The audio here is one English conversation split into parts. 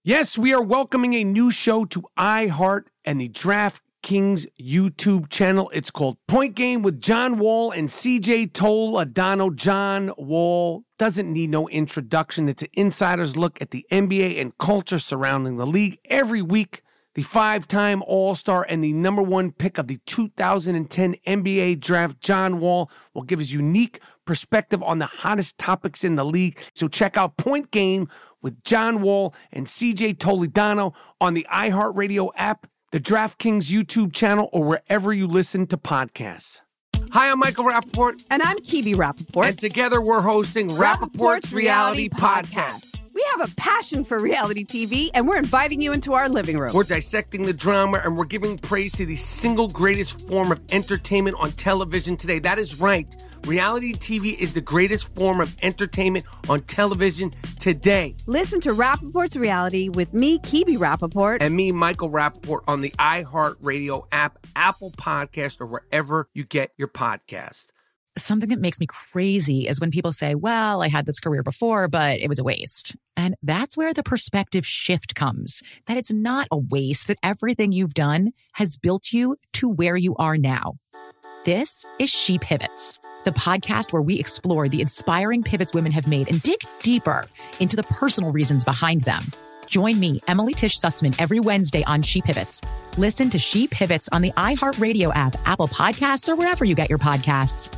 Yes, we are welcoming a new show to iHeart and the DraftKings YouTube channel. It's called Point Game with John Wall and CJ Toledano. John Wall doesn't need no introduction. It's an insider's look at the NBA and culture surrounding the league. Every week, the five-time All-Star and the number one pick of the 2010 NBA Draft, John Wall, will give his unique perspective on the hottest topics in the league. So check out Point Game with John Wall and CJ Toledano on the iHeartRadio app, the DraftKings YouTube channel, or wherever you listen to podcasts. Hi, I'm Michael Rappaport. And I'm Kibi Rappaport. And together we're hosting Rappaport's Reality Podcast. We have a passion for reality TV, and we're inviting you into our living room. We're dissecting the drama, and we're giving praise to the single greatest form of entertainment on television today. That is right. Reality TV is the greatest form of entertainment on television today. Listen to Rappaport's Reality with me, Kibi Rappaport. And me, Michael Rappaport, on the iHeartRadio app, Apple Podcast, or wherever you get your podcast. Something that makes me crazy is when people say, well, I had this career before, but it was a waste. And that's where the perspective shift comes, that it's not a waste, that everything you've done has built you to where you are now. This is She Pivots, the podcast where we explore the inspiring pivots women have made and dig deeper into the personal reasons behind them. Join me, Emily Tish Sussman, every Wednesday on She Pivots. Listen to She Pivots on the iHeartRadio app, Apple Podcasts, or wherever you get your podcasts.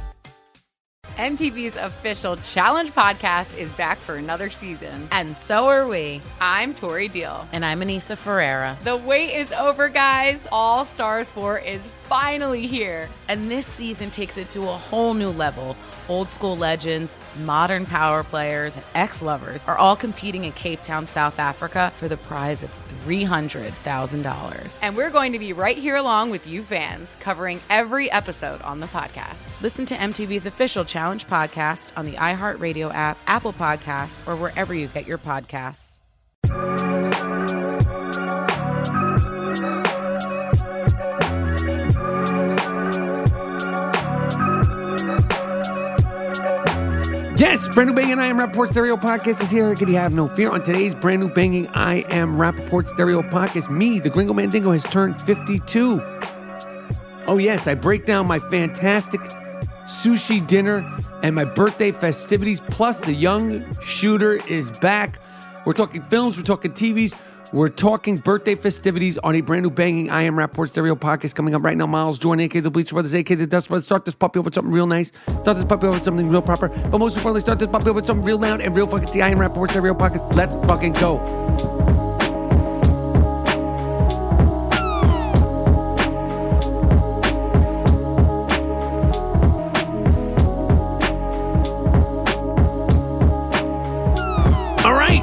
MTV's official Challenge podcast is back for another season. And so are we. I'm Tori Deal. And I'm Anissa Ferreira. The wait is over, guys. All Stars 4 is finally here. And this season takes it to a whole new level. Old school legends, modern power players, and ex-lovers are all competing in Cape Town, South Africa for the prize of $300,000. And we're going to be right here along with you fans, covering every episode on the podcast. Listen to MTV's official Challenge podcast on the iHeartRadio app, Apple Podcasts, or wherever you get your podcasts. Yes, brand new banging I Am Rappaport Stereo Podcast is here. Could you have no fear? On today's brand new banging I Am Rappaport Stereo Podcast, me, the Gringo Mandingo, has turned 52. Oh yes, I break down my fantastic sushi dinner and my birthday festivities, plus the young shooter is back. We're talking films, we're talking TVs, we're talking birthday festivities on a brand new banging I Am Rappaport Stereo Podcast coming up right now. Miles Jordan, a.k.a. the Bleacher Brothers, a.k.a. the Dust Brothers. Start this puppy off with something real nice. Start this puppy off with something real proper. But most importantly, start this puppy off with something real loud and real fucking. It's the I Am Rappaport Stereo Podcast. Let's fucking go. All right.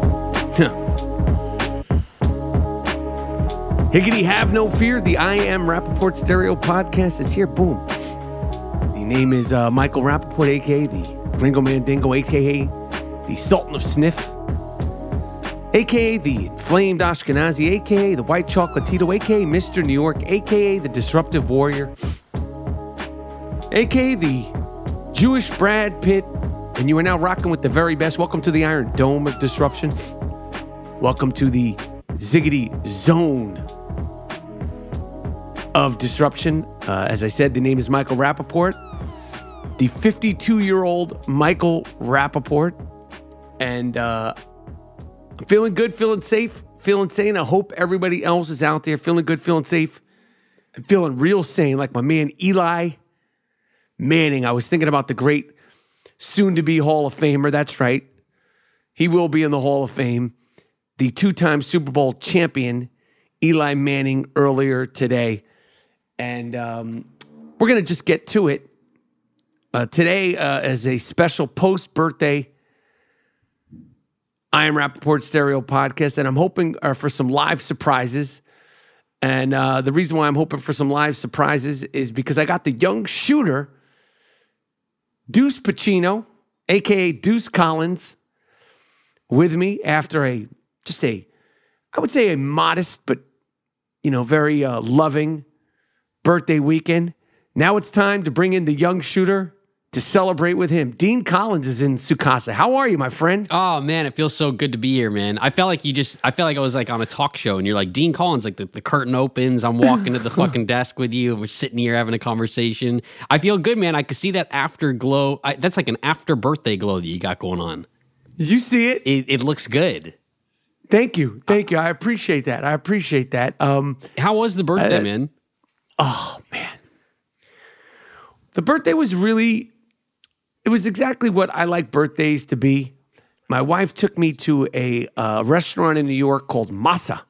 Higgity, have no fear. The I Am Rappaport Stereo Podcast is here. Boom. The name is Michael Rappaport, a.k.a. the Gringo Mandingo, a.k.a. the Sultan of Sniff, a.k.a. the Inflamed Ashkenazi, a.k.a. the White Chocolatito, a.k.a. Mr. New York, a.k.a. the Disruptive Warrior, a.k.a. the Jewish Brad Pitt, and you are now rocking with the very best. Welcome to the Iron Dome of Disruption. Welcome to the Ziggity Zone of Disruption. As I said, the name is Michael Rappaport, the 52-year-old Michael Rappaport. And I'm feeling good, feeling safe, feeling sane. I hope everybody else is out there feeling good, feeling safe, and feeling real sane, like my man Eli Manning. I was thinking about the great soon-to-be Hall of Famer. That's right. He will be in the Hall of Fame. The two-time Super Bowl champion, Eli Manning, earlier today. And we're going to just get to it. Today is a special post-birthday I Am Rappaport Stereo Podcast, and I'm hoping for some live surprises. And the reason why I'm hoping for some live surprises is because I got the young shooter, Deuce Pacino, a.k.a. Deuce Collins, with me after I would say a modest but, very loving birthday weekend. Now it's time to bring in the young shooter, to celebrate with him. Dean Collins is in Sukasa. How are you, my friend? Oh man, it feels so good to be here, man. I felt like I was like on a talk show and you're like, Dean Collins, like the curtain opens, I'm walking to the fucking desk with you, we're sitting here having a conversation. I feel good, man. I could see that afterglow. That's like an after birthday glow that you got going on. Did you see it? It looks good. Thank you. I appreciate that. How was the birthday, man? Oh, man. The birthday was it was exactly what I like birthdays to be. My wife took me to a restaurant in New York called Masa.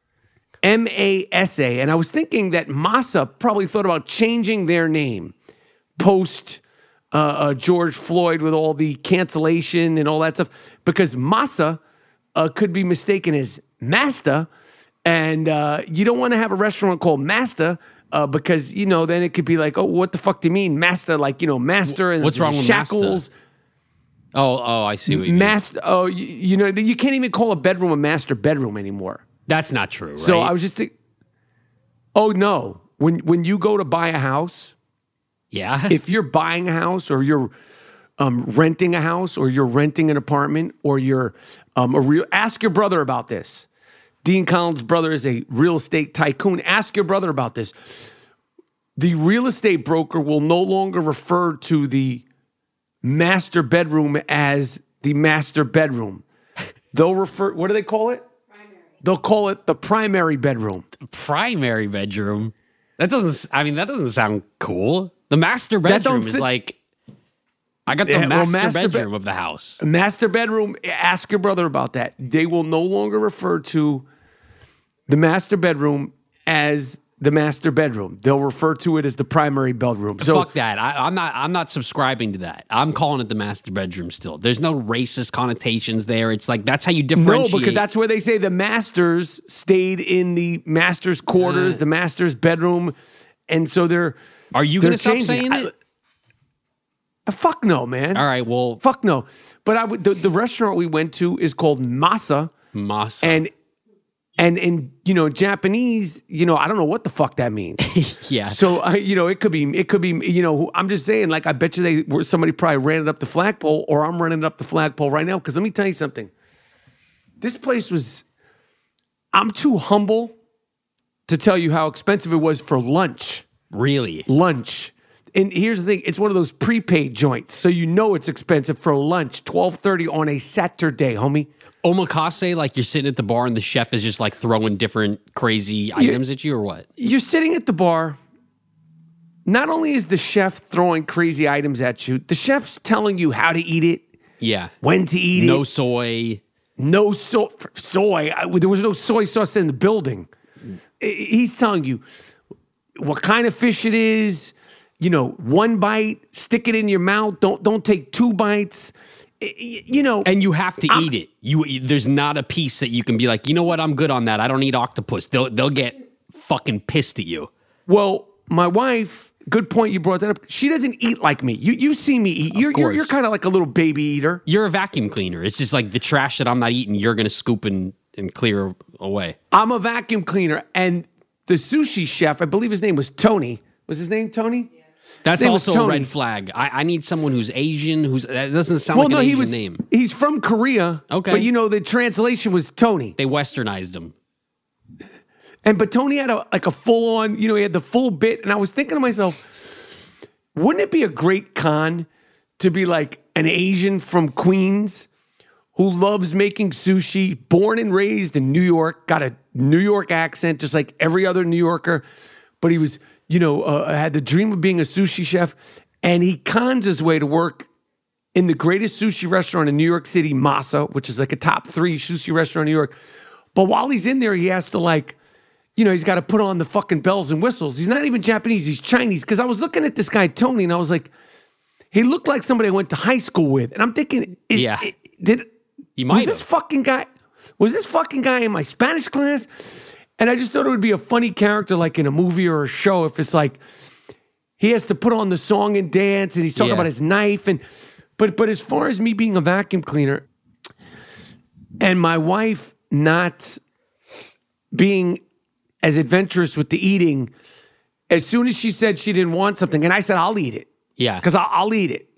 M-A-S-A. And I was thinking that Masa probably thought about changing their name post George Floyd with all the cancellation and all that stuff. Because Masa could be mistaken as Master. And you don't want to have a restaurant called Master because, then it could be like, oh, what the fuck do you mean? Master, like, master and what's wrong with shackles. Master? Oh, I see what you mean. Master, you can't even call a bedroom a master bedroom anymore. That's not true, right? So I was just thinking, oh, no. When you go to buy a house, yeah, if you're buying a house or you're renting a house or you're renting an apartment or you're ask your brother about this. Dean Collins' brother is a real estate tycoon. Ask your brother about this. The real estate broker will no longer refer to the master bedroom as the master bedroom. They'll refer, what do they call it? Primary. They'll call it the primary bedroom. Primary bedroom? That doesn't sound cool. The master bedroom is like, I got the master bedroom of the house. Master bedroom, ask your brother about that. They will no longer refer to the master bedroom as the master bedroom. They'll refer to it as the primary bedroom. So fuck that. I'm not subscribing to that. I'm calling it the master bedroom still. There's no racist connotations there. It's like that's how you differentiate. No, because that's where they say the masters stayed in the master's quarters, the master's bedroom, and so they're. Are you going to stop saying it? Fuck no, man. All right, well, fuck no. But the restaurant we went to is called Masa. Masa. And in Japanese, I don't know what the fuck that means. Yeah. So it could be. I'm just saying. Like I bet you somebody probably ran it up the flagpole, or I'm running it up the flagpole right now. Because let me tell you something. This place was. I'm too humble to tell you how expensive it was for lunch. Really? Lunch. And here's the thing. It's one of those prepaid joints. So it's expensive for lunch. $12.30 on a Saturday, homie. Omakase, like you're sitting at the bar and the chef is just like throwing different crazy items at you or what? You're sitting at the bar. Not only is the chef throwing crazy items at you, the chef's telling you how to eat it. Yeah. When to eat it. No soy. No soy. There was no soy sauce in the building. He's telling you what kind of fish it is. One bite, stick it in your mouth. Don't take 2 bites. And you have to eat it. There's not a piece that you can be like, you know what, I'm good on that. I don't eat octopus. They'll get fucking pissed at you. Well, my wife, good point you brought that up. She doesn't eat like me. You see me eat. You're kind of like a little baby eater. You're a vacuum cleaner. It's just like the trash that I'm not eating, you're gonna scoop and clear away. I'm a vacuum cleaner, and the sushi chef, I believe his name was Tony. Was his name Tony? Yeah. That's also a red flag. I need someone who's Asian. That doesn't sound like an Asian name. He's from Korea. Okay, but the translation was Tony. They westernized him. But Tony had a full on. He had the full bit, and I was thinking to myself, wouldn't it be a great con to be like an Asian from Queens who loves making sushi, born and raised in New York, got a New York accent just like every other New Yorker, but he was. Had the dream of being a sushi chef, and he cons his way to work in the greatest sushi restaurant in New York City, Masa, which is like a top 3 sushi restaurant in New York. But while he's in there, he has to he's got to put on the fucking bells and whistles. He's not even Japanese, he's Chinese. Because I was looking at this guy, Tony, and I was like, he looked like somebody I went to high school with. And I'm thinking, was this fucking guy in my Spanish class? And I just thought it would be a funny character like in a movie or a show if it's like he has to put on the song and dance and he's talking about his knife. But as far as me being a vacuum cleaner and my wife not being as adventurous with the eating, as soon as she said she didn't want something, and I said, I'll eat it. Yeah. Because I'll eat it.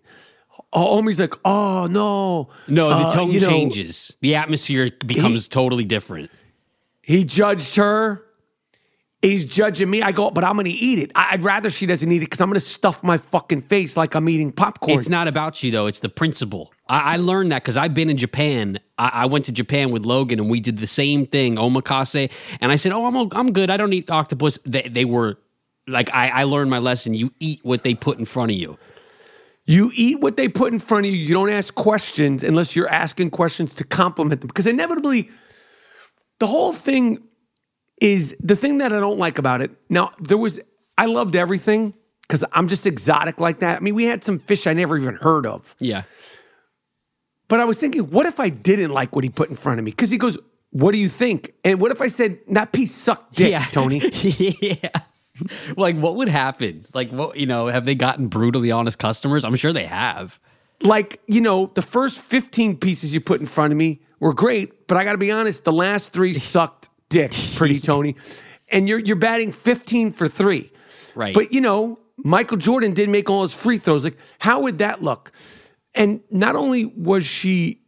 Homie's like, oh, no. No, the tone you know, changes. The atmosphere becomes totally different. He judged her. He's judging me. I go, but I'm going to eat it. I'd rather she doesn't eat it because I'm going to stuff my fucking face like I'm eating popcorn. It's not about you, though. It's the principle. I learned that because I've been in Japan. I went to Japan with Logan, and we did the same thing, omakase. And I said, I'm good. I don't eat octopus. They were like, I learned my lesson. You eat what they put in front of you. You eat what they put in front of you. You don't ask questions unless you're asking questions to compliment them. Because inevitably, the whole thing is the thing that I don't like about it. Now, I loved everything because I'm just exotic like that. I mean, we had some fish I never even heard of. Yeah. But I was thinking, what if I didn't like what he put in front of me? Because he goes, what do you think? And what if I said, that piece sucked dick, Tony? Yeah. Like, what would happen? Like, what, have they gotten brutally honest customers? I'm sure they have. Like, the first 15 pieces you put in front of me were great, but I got to be honest, the last 3 sucked dick, pretty Tony. And you're batting 15 for 3. Right. But, Michael Jordan did make all his free throws. Like, how would that look? And not only was she,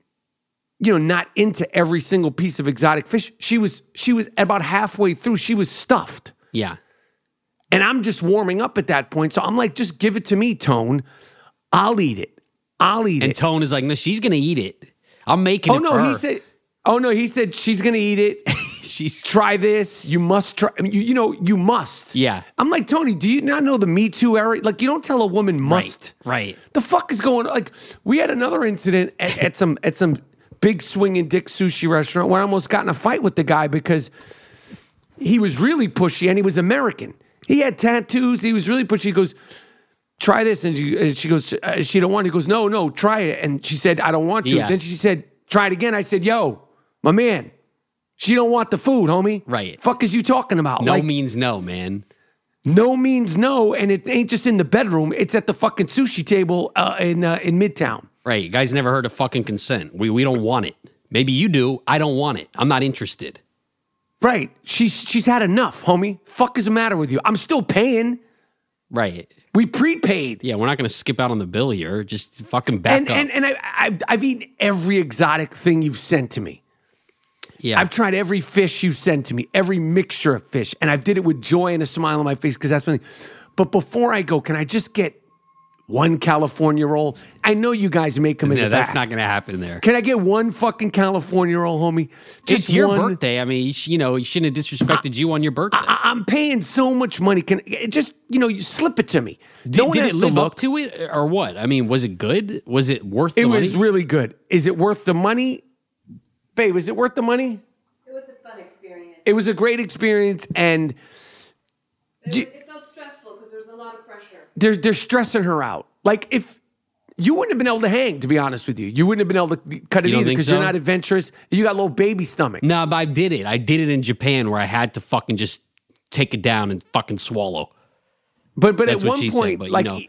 not into every single piece of exotic fish, she was about halfway through, she was stuffed. Yeah. And I'm just warming up at that point. So I'm like, just give it to me, Tone. I'll eat it. And Tone is like, no, she's going to eat it. I'm making it for her. He said she's going to eat it. Try this. You must try. I mean, you must. Yeah. I'm like, Tony, do you not know the Me Too era? Like, you don't tell a woman must. Right. The fuck is going on? Like, we had another incident at some big swinging dick sushi restaurant where I almost got in a fight with the guy because he was really pushy and he was American. He had tattoos. He was really pushy. He goes, try this. And she goes, she don't want it. He goes, no, try it. And she said, I don't want to. Yeah. Then she said, try it again. I said, yo, my man, she don't want the food, homie. Right. Fuck is you talking about? No means no, man. No means no. And it ain't just in the bedroom. It's at the fucking sushi table in Midtown. Right. You guys never heard of fucking consent. We don't want it. Maybe you do. I don't want it. I'm not interested. Right. She's had enough, homie. Fuck is the matter with you? I'm still paying. Right. We prepaid. Yeah, we're not going to skip out on the bill here. Just fucking back up. And I've eaten every exotic thing you've sent to me. Yeah. I've tried every fish you've sent to me, every mixture of fish, and I've did it with joy and a smile on my face because that's something. But before I go, can I just get one California roll? I know you guys make them in the back. That's not going to happen there. Can I get one fucking California roll, homie? Just your birthday. I mean, he shouldn't have disrespected you on your birthday. I'm paying so much money. Can it just, you slip it to me. Did it live up to it or what? I mean, was it good? Was it worth the money? It was really good. Is it worth the money? Babe, is it worth the money? It was a fun experience. It was a great experience, and it felt stressful because there was a lot of pressure. They're stressing her out. Like, if you wouldn't have been able to hang, to be honest with you. You wouldn't have been able to cut it either because you're not adventurous. You got a little baby stomach. No, but I did it. I did it in Japan where I had to fucking just take it down and fucking swallow. But at one point,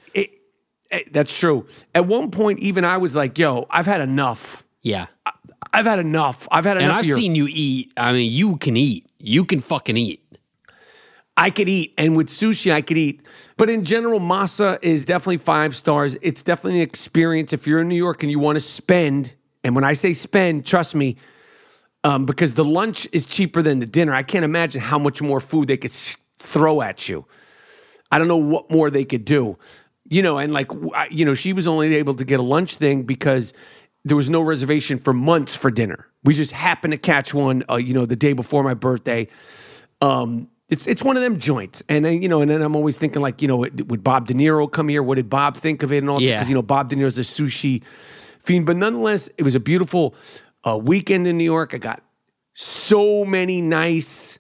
that's true. At one point, even I was like, yo, I've had enough. Yeah. I've had enough. I've had enough. And I've seen you eat. I mean, you can eat. You can fucking eat. I could eat. And with sushi, I could eat. But in general, Masa is definitely 5 stars. It's definitely an experience. If you're in New York and you want to spend, and when I say spend, trust me, because the lunch is cheaper than the dinner. I can't imagine how much more food they could throw at you. I don't know what more they could do. And like, she was only able to get a lunch thing because there was no reservation for months for dinner. We just happened to catch one, the day before my birthday. It's one of them joints. And then, and then I'm always thinking like, would Bob De Niro come here? What did Bob think of it? And all yeah. Because, Bob De Niro's a sushi fiend. But nonetheless, it was a beautiful weekend in New York. I got so many nice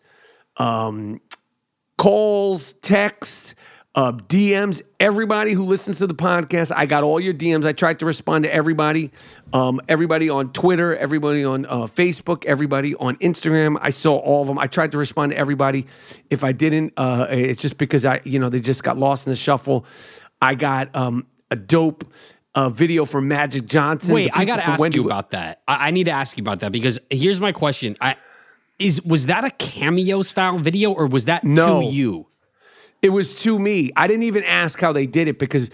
calls, texts, DMs. Everybody who listens to the podcast, I got all your DMs. I tried to respond to everybody. Everybody on Twitter, everybody on Facebook, everybody on Instagram. I saw all of them. I tried to respond to everybody. If I didn't, it's just because they just got lost in the shuffle. I got a dope video from Magic Johnson. Wait, I got to ask you about that. I need to ask you about that because here's my question. Was that a cameo style video or was that to you? It was to me. I didn't even ask how they did it because,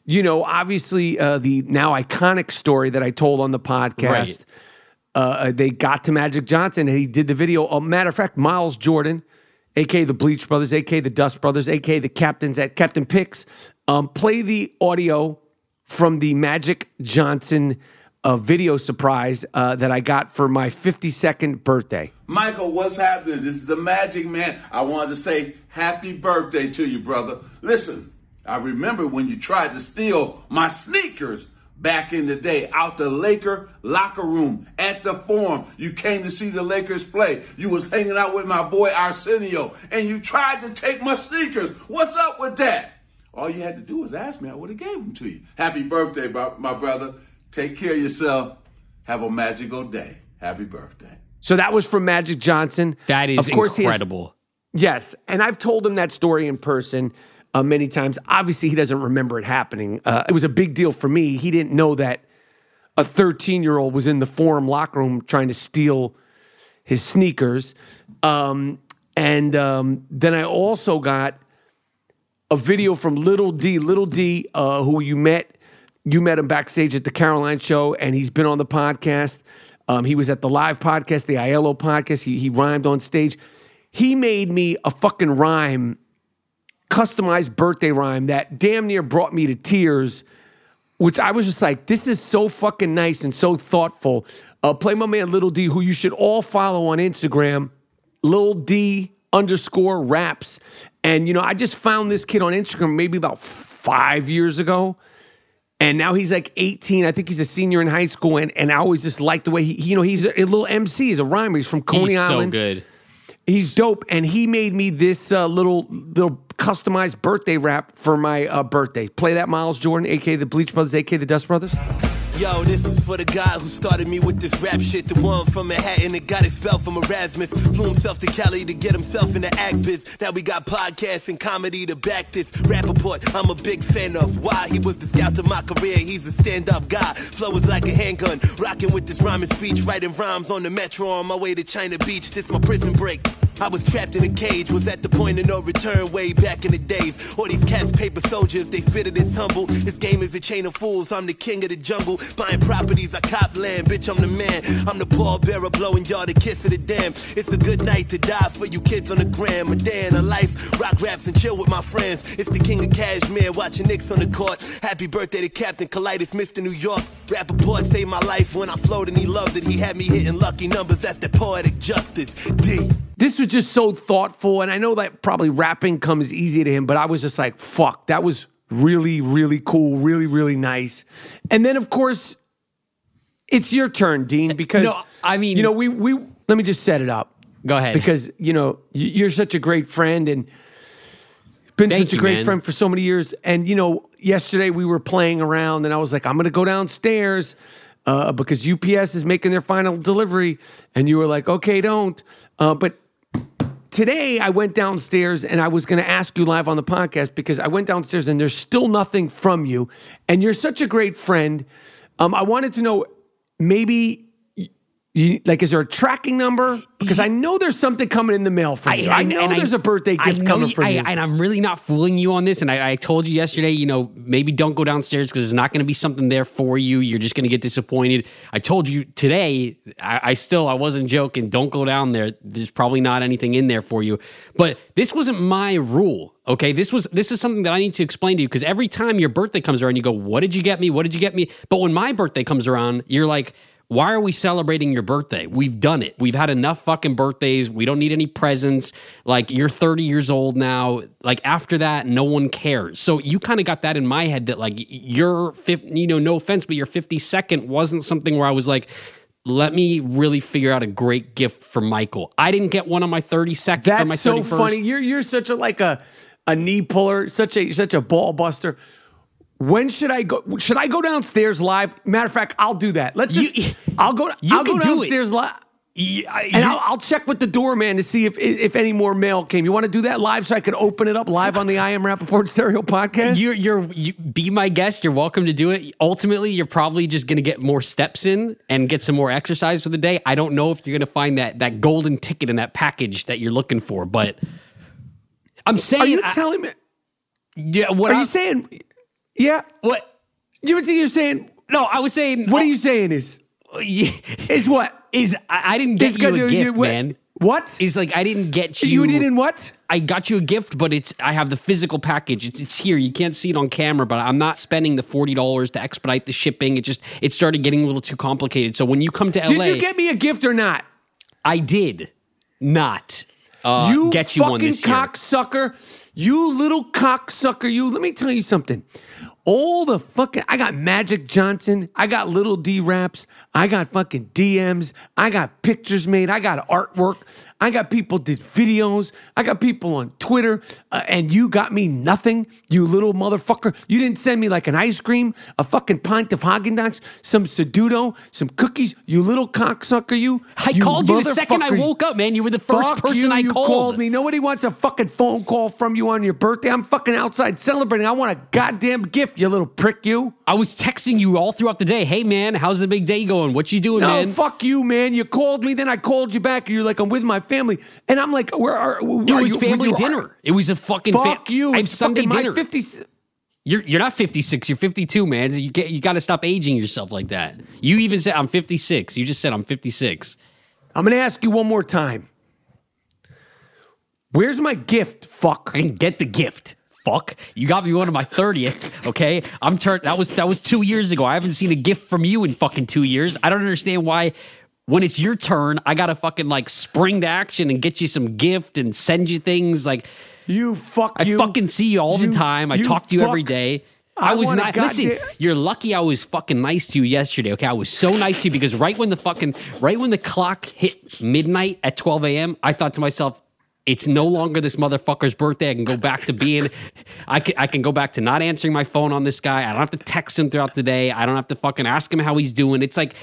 obviously the now iconic story that I told on the podcast. They got to Magic Johnson and he did the video. Matter of fact, Miles Jordan, a.k.a. the Bleach Brothers, a.k.a. the Dust Brothers, a.k.a. the captains at Captain Picks, play the audio from the Magic Johnson video surprise that I got for my 52nd birthday. Michael, what's happening? This is the Magic Man. I wanted to say happy birthday to you, brother. Listen, I remember when you tried to steal my sneakers back in the day out the Laker locker room at the Forum. You came to see the Lakers play. You was hanging out with my boy Arsenio, and you tried to take my sneakers. What's up with that? All you had to do was ask me. I would have gave them to you. Happy birthday, my brother. Take care of yourself. Have a magical day. Happy birthday. So that was from Magic Johnson. That is of course incredible. Yes, and I've told him that story in person many times. Obviously, he doesn't remember it happening. It was a big deal for me. He didn't know that a 13-year-old was in the Forum locker room trying to steal his sneakers. And then I also got a video from Little D. Little D, who you met him backstage at the Caroline show, and he's been on the podcast. He was at the live podcast, the Aiello podcast. He rhymed on stage. He made me a fucking rhyme, customized birthday rhyme that damn near brought me to tears, which I was just like, this is so fucking nice and so thoughtful. Play my man Little D, who you should all follow on Instagram, Lil D_raps. And, I just found this kid on Instagram maybe about 5 years ago. And now he's like 18. I think he's a senior in high school. And I always just like the way he's a little MC. He's a rhymer. He's from Coney Island. He's so good. He's dope. And he made me this little customized birthday rap for my birthday. Play that, Miles Jordan, a.k.a. the Bleach Brothers, a.k.a. the Dust Brothers. Yo, this is for the guy who started me with this rap shit. The one from Manhattan that got his spell from Erasmus. Flew himself to Cali to get himself in the act biz. Now we got podcasts and comedy to back this. Rappaport, I'm a big fan of. Why? He was the scout of my career. He's a stand-up guy. Flow is like a handgun. Rocking with this rhyming speech. Writing rhymes on the metro on my way to China Beach. This my prison break. I was trapped in a cage, was at the point of no return way back in the days. All these cats, paper soldiers, they spit it as humble. This game is a chain of fools, I'm the king of the jungle. Buying properties, I cop land, bitch, I'm the man. I'm the pallbearer, blowing y'all the kiss of the dam. It's a good night to die for you kids on the gram. A day in a life, rock raps and chill with my friends. It's the king of Kashmir, watching Knicks on the court. Happy birthday to Captain Colitis, Mr. New York. Rappaport saved my life when I flowed and he loved it. He had me hitting lucky numbers, that's the poetic justice. D. This was just so thoughtful, and I know that probably rapping comes easy to him, but I was just like, fuck, that was really, really cool, really, really nice. And then, of course, it's your turn, Dean, because, we let me just set it up. Go ahead. Because, you're such a great friend and been such a great friend for so many years. And, yesterday we were playing around, and I was like, I'm going to go downstairs because UPS is making their final delivery. And you were like, okay, don't. But today I went downstairs and I was going to ask you live on the podcast because I went downstairs and there's still nothing from you. And you're such a great friend. I wanted to know, maybe, is there a tracking number? Because I know there's something coming in the mail for you. I know there's a birthday gift coming for you. And I'm really not fooling you on this. And I told you yesterday, maybe don't go downstairs because there's not going to be something there for you. You're just going to get disappointed. I told you today, I wasn't joking. Don't go down there. There's probably not anything in there for you. But this wasn't my rule. Okay, this is something that I need to explain to you because every time your birthday comes around, you go, what did you get me? What did you get me? But when my birthday comes around, you're like, why are we celebrating your birthday? We've done it. We've had enough fucking birthdays. We don't need any presents. Like, you're 30 years old now. Like, after that, no one cares. So you kind of got that in my head that, like, your, no offense, but your 52nd wasn't something where I was like, let me really figure out a great gift for Michael. I didn't get one on my 32nd or my 31st. That's so funny. You're such a knee puller, such a ball buster. When should I go? Should I go downstairs live? Matter of fact, I'll do that. I'll go downstairs live. I'll check with the doorman to see if any more mail came. You want to do that live so I can open it up live on the I Am Rappaport Stereo podcast? You be my guest. You're welcome to do it. Ultimately, you're probably just going to get more steps in and get some more exercise for the day. I don't know if you're going to find that golden ticket in that package that you're looking for, but I'm saying... Are you telling me... Yeah, what are you saying... Yeah. What? You're saying? No, I was saying. What are you saying is what? I didn't get you a gift, man. What? Is like I didn't get you. You didn't what? I got you a gift, but I have the physical package. It's here. You can't see it on camera, but I'm not spending the $40 to expedite the shipping. It started getting a little too complicated. So when you come to LA, did you get me a gift or not? I did not. You get you one this year. Cocksucker. You little cocksucker. You. Let me tell you something. I got Magic Johnson. I got Little D-Raps. I got fucking DMs. I got pictures made. I got artwork. I got people did videos. I got people on Twitter. And you got me nothing, you little motherfucker. You didn't send me like an ice cream, a fucking pint of Haagen-Dazs, some Sudoku, some cookies, you little cocksucker, you. I called you the second I woke up, man. You were the first person I called. You called me. Nobody wants a fucking phone call from you on your birthday. I'm fucking outside celebrating. I want a goddamn gift, you little prick, you. I was texting you all throughout the day. Hey, man, how's the big day going? What you doing, man? No, fuck you, man. You called me, then I called you back. And you're like, I'm with my family. And I'm like, where are you? It was family dinner. It was a fucking... Fuck you. I have Sunday dinner. 50... You're not 56. You're 52, man. You got to stop aging yourself like that. You even said I'm 56. You just said I'm 56. I'm going to ask you one more time. Where's my gift, fuck? I didn't get the gift. Fuck. You got me one on my 30th, okay? That was 2 years ago. I haven't seen a gift from you in fucking 2 years. I don't understand why when it's your turn, I gotta fucking like spring to action and get you some gift and send you things like I fucking see you all the time. I talk to you every day. I was not. Listen, you're lucky I was fucking nice to you yesterday, okay? I was so nice to you because right when the clock hit midnight at 12 a.m., I thought to myself, it's no longer this motherfucker's birthday. I can go back to being, I can go back to not answering my phone on this guy. I don't have to text him throughout the day. I don't have to fucking ask him how he's doing. It's like,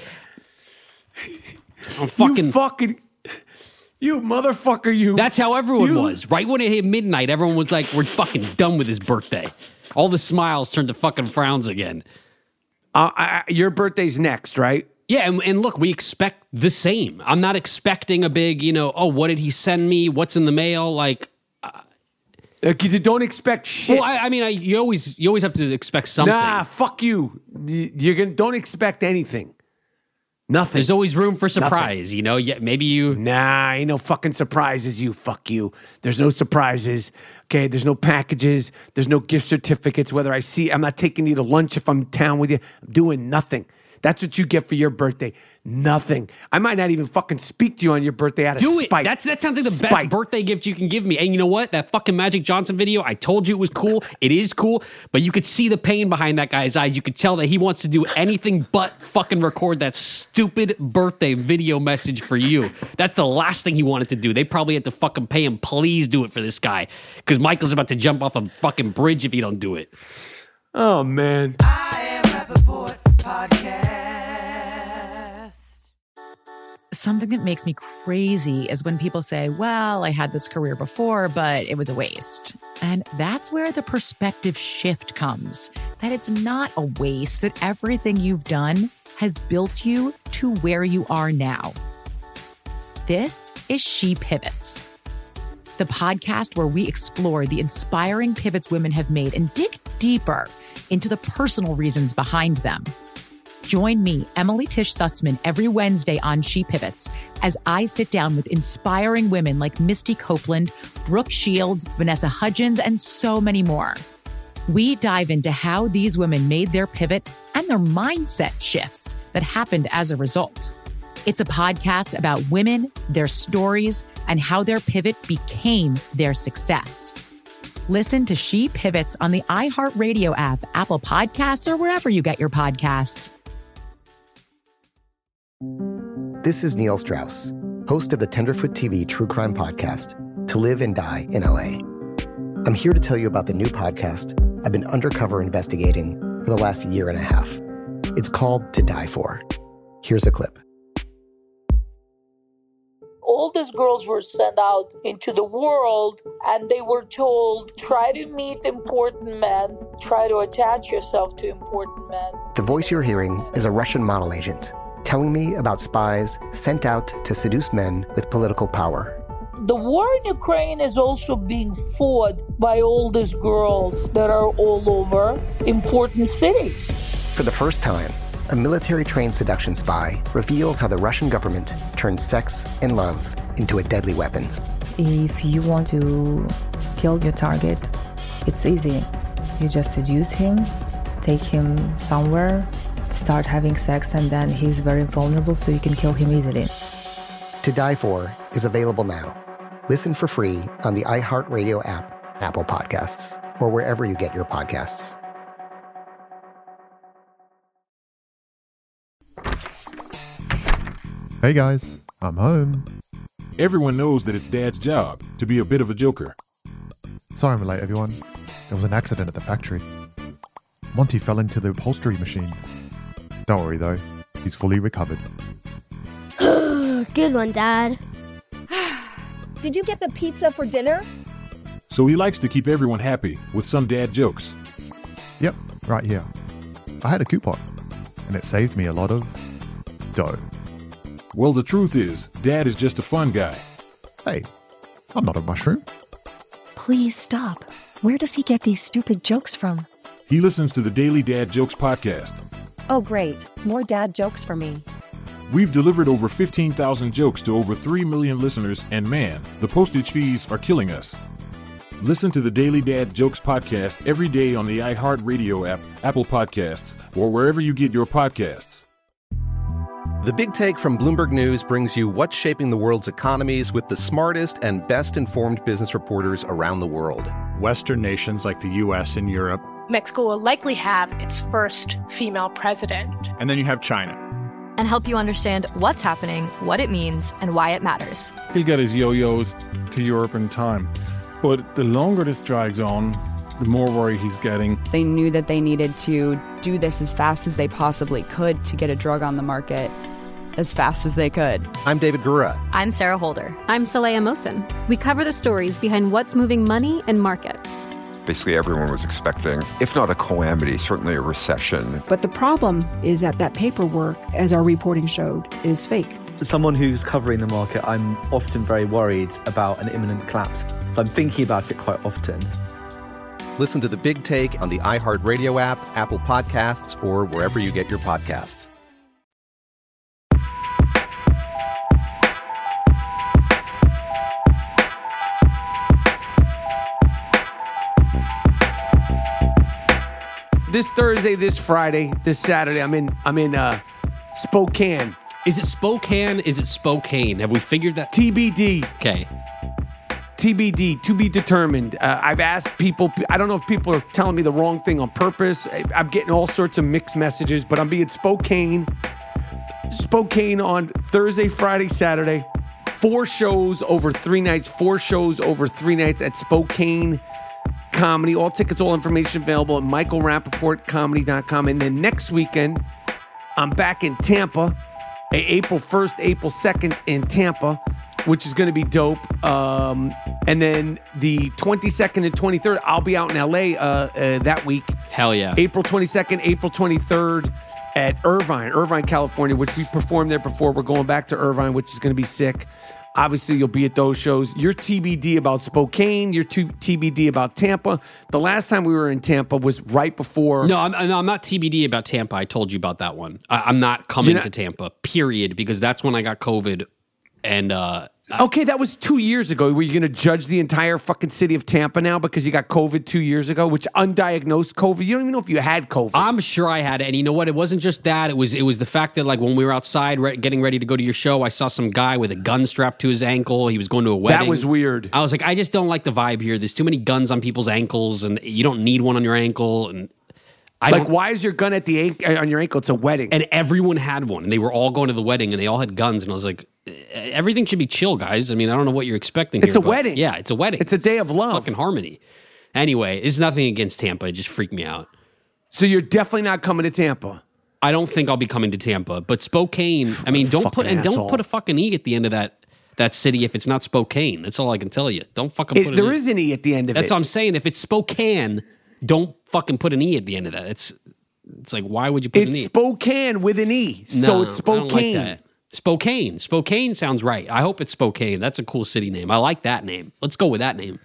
you motherfucker, you. That's how everyone was. Right when it hit midnight, everyone was like, we're fucking done with his birthday. All the smiles turned to fucking frowns again. Your birthday's next, right? Yeah, and look, we expect the same. I'm not expecting a big, what did he send me? What's in the mail? Like, you don't expect shit. Well, you always have to expect something. Nah, fuck you. Don't expect anything. Nothing. There's always room for surprise, Yeah, maybe you... Nah, ain't no fucking surprises, you. Fuck you. There's no surprises, okay? There's no packages. There's no gift certificates. I'm not taking you to lunch if I'm in town with you. I'm doing nothing. That's what you get for your birthday. Nothing. I might not even fucking speak to you on your birthday out of spite. That sounds like the best birthday gift you can give me. And you know what? That fucking Magic Johnson video, I told you it was cool. It is cool. But you could see the pain behind that guy's eyes. You could tell that he wants to do anything but fucking record that stupid birthday video message for you. That's the last thing he wanted to do. They probably had to fucking pay him, please do it for this guy. Because Michael's about to jump off a fucking bridge if he don't do it. Oh, man. I am Rappaport Podcast. Something that makes me crazy is when people say, well, I had this career before, but it was a waste. And that's where the perspective shift comes, that it's not a waste, that everything you've done has built you to where you are now. This is She Pivots, the podcast where we explore the inspiring pivots women have made and dig deeper into the personal reasons behind them. Join me, Emily Tish Sussman, every Wednesday on She Pivots as I sit down with inspiring women like Misty Copeland, Brooke Shields, Vanessa Hudgens, and so many more. We dive into how these women made their pivot and their mindset shifts that happened as a result. It's a podcast about women, their stories, and how their pivot became their success. Listen to She Pivots on the iHeartRadio app, Apple Podcasts, or wherever you get your podcasts. This is Neil Strauss, host of the Tenderfoot TV true crime podcast, To Live and Die in LA. I'm here to tell you about the new podcast I've been undercover investigating for the last year and a half. It's called To Die For. Here's a clip. All these girls were sent out into the world and they were told, try to meet important men, try to attach yourself to important men. The voice you're hearing is a Russian model agent telling me about spies sent out to seduce men with political power. The war in Ukraine is also being fought by all these girls that are all over important cities. For the first time, a military-trained seduction spy reveals how the Russian government turned sex and love into a deadly weapon. If you want to kill your target, it's easy. You just seduce him, take him somewhere, start having sex, and then he's very vulnerable, so you can kill him easily. To Die For is available now. Listen for free on the iHeartRadio app, Apple Podcasts, or wherever you get your podcasts. Hey guys, I'm home. Everyone knows that it's Dad's job to be a bit of a joker. Sorry I'm late, everyone. There was an accident at the factory. Monty fell into the upholstery machine. Don't worry though, he's fully recovered. Good one, Dad. Did you get the pizza for dinner? So he likes to keep everyone happy with some dad jokes. Yep, right here. I had a coupon, and it saved me a lot of dough. Well, the truth is, Dad is just a fun guy. Hey, I'm not a mushroom. Please stop. Where does he get these stupid jokes from? He listens to the Daily Dad Jokes podcast. Oh, great. More dad jokes for me. We've delivered over 15,000 jokes to over 3 million listeners, and man, the postage fees are killing us. Listen to the Daily Dad Jokes podcast every day on the iHeartRadio app, Apple Podcasts, or wherever you get your podcasts. The Big Take from Bloomberg News brings you what's shaping the world's economies with the smartest and best-informed business reporters around the world. Western nations like the U.S. and Europe. Mexico will likely have its first female president. And then you have China. And help you understand what's happening, what it means, and why it matters. He'll get his yo-yos to Europe in time. But the longer this drags on, the more worry he's getting. They knew that they needed to do this as fast as they possibly could to get a drug on the market as fast as they could. I'm David Gura. I'm Sarah Holder. I'm Saleha Mohsen. We cover the stories behind what's moving money and markets. Basically, everyone was expecting, if not a calamity, certainly a recession. But the problem is that paperwork, as our reporting showed, is fake. As someone who's covering the market, I'm often very worried about an imminent collapse. So I'm thinking about it quite often. Listen to The Big Take on the iHeartRadio app, Apple Podcasts, or wherever you get your podcasts. This Thursday, this Friday, this Saturday, I'm in Spokane. Is it Spokane? Is it Spokane? Have we figured that? TBD. Okay. TBD, to be determined. I've asked people, I don't know if people are telling me the wrong thing on purpose. I'm getting all sorts of mixed messages, but I'm being Spokane on Thursday, Friday, Saturday. 4 shows over 3 nights, 4 shows over 3 nights at Spokane Comedy. All tickets, all information available at michaelrappaportcomedy.com. And then next weekend, I'm back in Tampa, April 1st, April 2nd in Tampa, which is going to be dope. And then the 22nd and 23rd, I'll be out in LA that week. Hell yeah. April 22nd, April 23rd at Irvine, California, which we performed there before. We're going back to Irvine, which is going to be sick. Obviously, you'll be at those shows. You're TBD about Spokane. You're TBD about Tampa. The last time we were in Tampa was right before. No, I'm not TBD about Tampa. I told you about that one. I'm not coming to Tampa, period, because that's when I got COVID. And okay, that was 2 years ago. Were you going to judge the entire fucking city of Tampa now because you got COVID 2 years ago, which undiagnosed COVID? You don't even know if you had COVID. I'm sure I had it. And you know what? It wasn't just that. It was the fact that, like, when we were outside getting ready to go to your show, I saw some guy with a gun strapped to his ankle. He was going to a wedding. That was weird. I was like, I just don't like the vibe here. There's too many guns on people's ankles, and you don't need one on your ankle. And why is your gun on your ankle? It's a wedding. And everyone had one, and they were all going to the wedding, and they all had guns. And I was like, everything should be chill, guys. I mean, I don't know what you're expecting here. It's a wedding. Yeah, it's a wedding. It's a day of love. Fucking harmony. Anyway, it's nothing against Tampa. It just freaked me out. So you're definitely not coming to Tampa? I don't think I'll be coming to Tampa. But Spokane, I mean, don't put a fucking E at the end of that city if it's not Spokane. That's all I can tell you. Don't fucking put it. There is an E at the end of it. That's what I'm saying. If it's Spokane, don't fucking put an E at the end of that. It's like, why would you put an E? It's Spokane with an E. So it's Spokane. I don't like that. Spokane. Spokane sounds right. I hope it's Spokane. That's a cool city name. I like that name. Let's go with that name.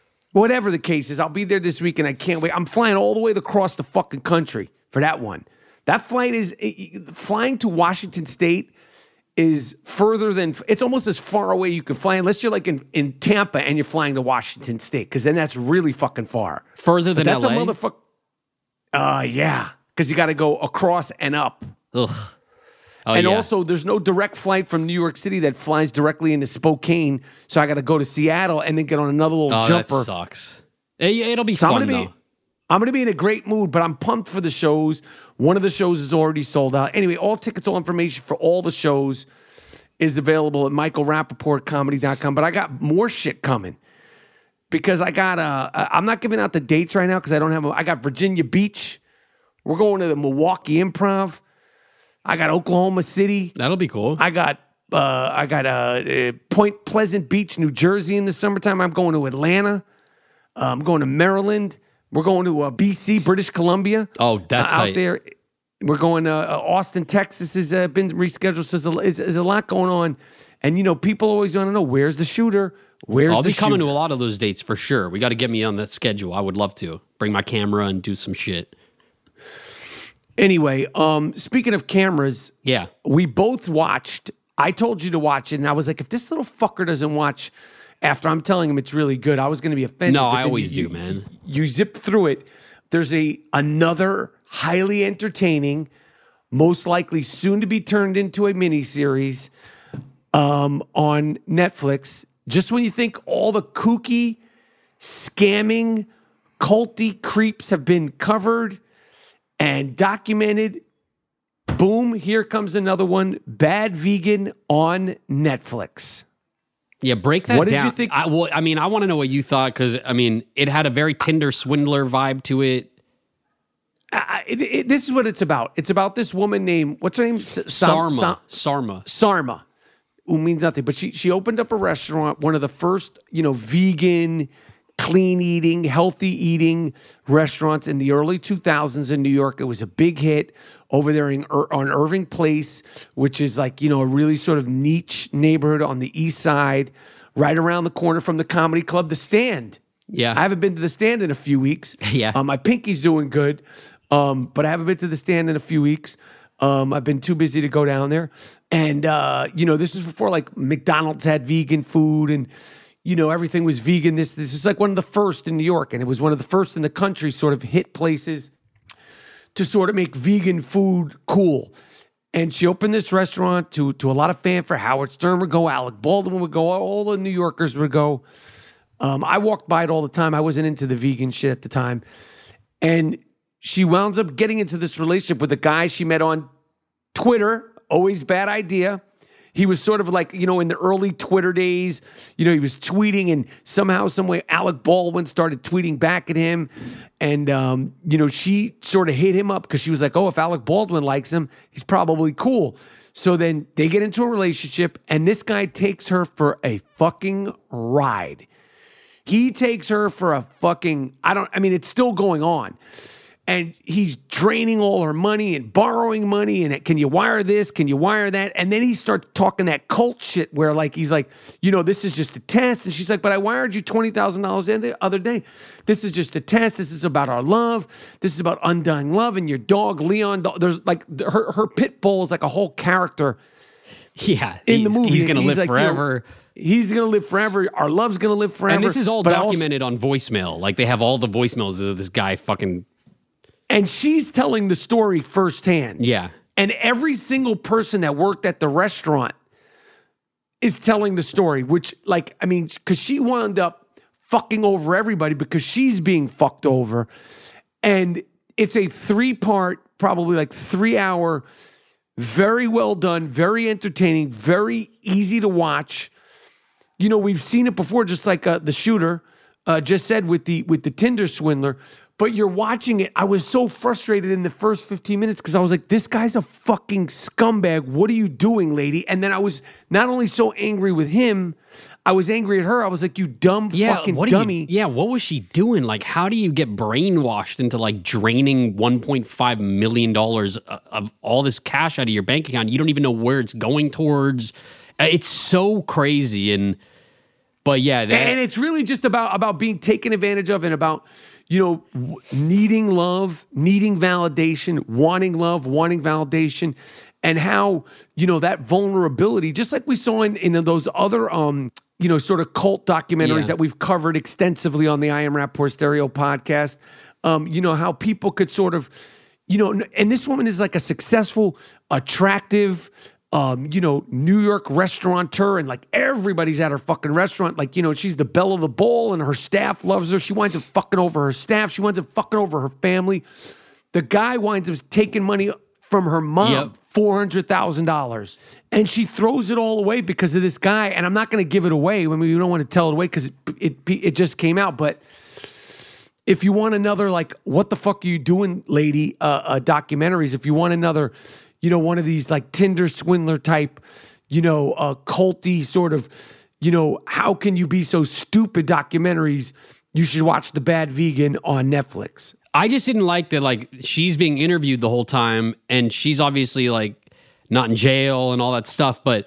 Whatever the case is, I'll be there this weekend. I can't wait. I'm flying all the way across the fucking country for that one. That flight is flying to Washington State is further than, it's almost as far away you can fly unless you're like in Tampa and you're flying to Washington State, because then that's really fucking far. Further than that's LA? a motherfucker. Yeah, because you got to go across and up. Ugh. Oh, and yeah. also, there's no direct flight from New York City that flies directly into Spokane, so I got to go to Seattle and then get on another little jumper. That sucks. It'll be So fun, I'm though. going to be in a great mood, but I'm pumped for the shows. One of the shows is already sold out. Anyway, all tickets, all information for all the shows is available at michaelrappaportcomedy.com. But I got more shit coming because I got, I'm not giving out the dates right now because I don't have, I got Virginia Beach. We're going to the Milwaukee Improv. I got Oklahoma City. That'll be cool. I got Point Pleasant Beach, New Jersey in the summertime. I'm going to Atlanta. I'm going to Maryland. We're going to BC, British Columbia. Oh, that's out tight. there. We're going to Austin, Texas has been rescheduled. So there's a lot going on. And, you know, people always want to know, where's the shooter? I'll be coming to a lot of those dates for sure. We got to get me on that schedule. I would love to. Bring my camera and do some shit. Anyway, speaking of cameras, yeah, we both watched. I told you to watch it, and I was like, if this little fucker doesn't watch after I'm telling him it's really good, I was going to be offended. No, But I then always do, man. You zip through it. There's another highly entertaining, most likely soon to be turned into a miniseries on Netflix. Just when you think all the kooky, scamming, culty creeps have been covered and documented, boom, here comes another one, Bad Vegan on Netflix. Yeah, break that down. What did you think? I want to know what you thought because, it had a very Tinder swindler vibe to it. This is what it's about. It's about this woman named, what's her name? Sarma, who means nothing. But she opened up a restaurant, one of the first, vegan, clean eating, healthy eating restaurants in the early 2000s in New York. It was a big hit over there on Irving Place, which is like, a really sort of niche neighborhood on the east side, right around the corner from the comedy club, The Stand. Yeah. I haven't been to The Stand in a few weeks. Yeah. My pinky's doing good, but I haven't been to The Stand in a few weeks. I've been too busy to go down there. And, this is before like McDonald's had vegan food and, everything was vegan. This is like one of the first in New York, and it was one of the first in the country sort of hit places to sort of make vegan food cool. And she opened this restaurant to a lot of fanfare. Howard Stern would go, Alec Baldwin would go, all the New Yorkers would go. I walked by it all the time. I wasn't into the vegan shit at the time. And she wound up getting into this relationship with a guy she met on Twitter. Always bad idea. He was sort of like, in the early Twitter days, he was tweeting and somehow, some way, Alec Baldwin started tweeting back at him. And, she sort of hit him up because she was like, oh, if Alec Baldwin likes him, he's probably cool. So then they get into a relationship and this guy takes her for a fucking ride. He takes her for a fucking, it's still going on. And he's draining all her money and borrowing money. And can you wire this? Can you wire that? And then he starts talking that cult shit where he's like, this is just a test. And she's like, but I wired you $20,000 the other day. This is just a test. This is about our love. This is about undying love. And your dog, Leon, there's like her pit bull is like a whole character. Yeah. In the movie. He's going to live forever. He's going to live forever. Our love's going to live forever. And this is all documented on voicemail. Like they have all the voicemails of this guy fucking. And she's telling the story firsthand. Yeah. And every single person that worked at the restaurant is telling the story, which, because she wound up fucking over everybody because she's being fucked over. And it's a 3-part, probably 3-hour, very well done, very entertaining, very easy to watch. We've seen it before, just like The Shooter just said with the Tinder swindler. But you're watching it. I was so frustrated in the first 15 minutes because I was like, this guy's a fucking scumbag. What are you doing, lady? And then I was not only so angry with him, I was angry at her. I was like, you dumb fucking dummy. What was she doing? Like, how do you get brainwashed into draining $1.5 million of all this cash out of your bank account? You don't even know where it's going towards. It's so crazy. And But yeah, and it's really just about being taken advantage of and about, needing love, needing validation, wanting love, wanting validation, and how, that vulnerability, just like we saw in those other, sort of cult documentaries that we've covered extensively on the I Am Rappaport Stereo podcast, how people could sort of, and this woman is like a successful, attractive, New York restaurateur, and like everybody's at her fucking restaurant. Like, she's the belle of the ball and her staff loves her. She winds up fucking over her staff. She winds up fucking over her family. The guy winds up taking money from her mom, $400,000. And she throws it all away because of this guy. And I'm not going to give it away. I mean, we don't want to tell it away because it just came out. But if you want another, like, what the fuck are you doing, lady, documentaries, if you want another, one of these like Tinder swindler type, culty sort of, how can you be so stupid documentaries, you should watch The Bad Vegan on Netflix. I just didn't like that, like, she's being interviewed the whole time, and she's obviously, like, not in jail and all that stuff, but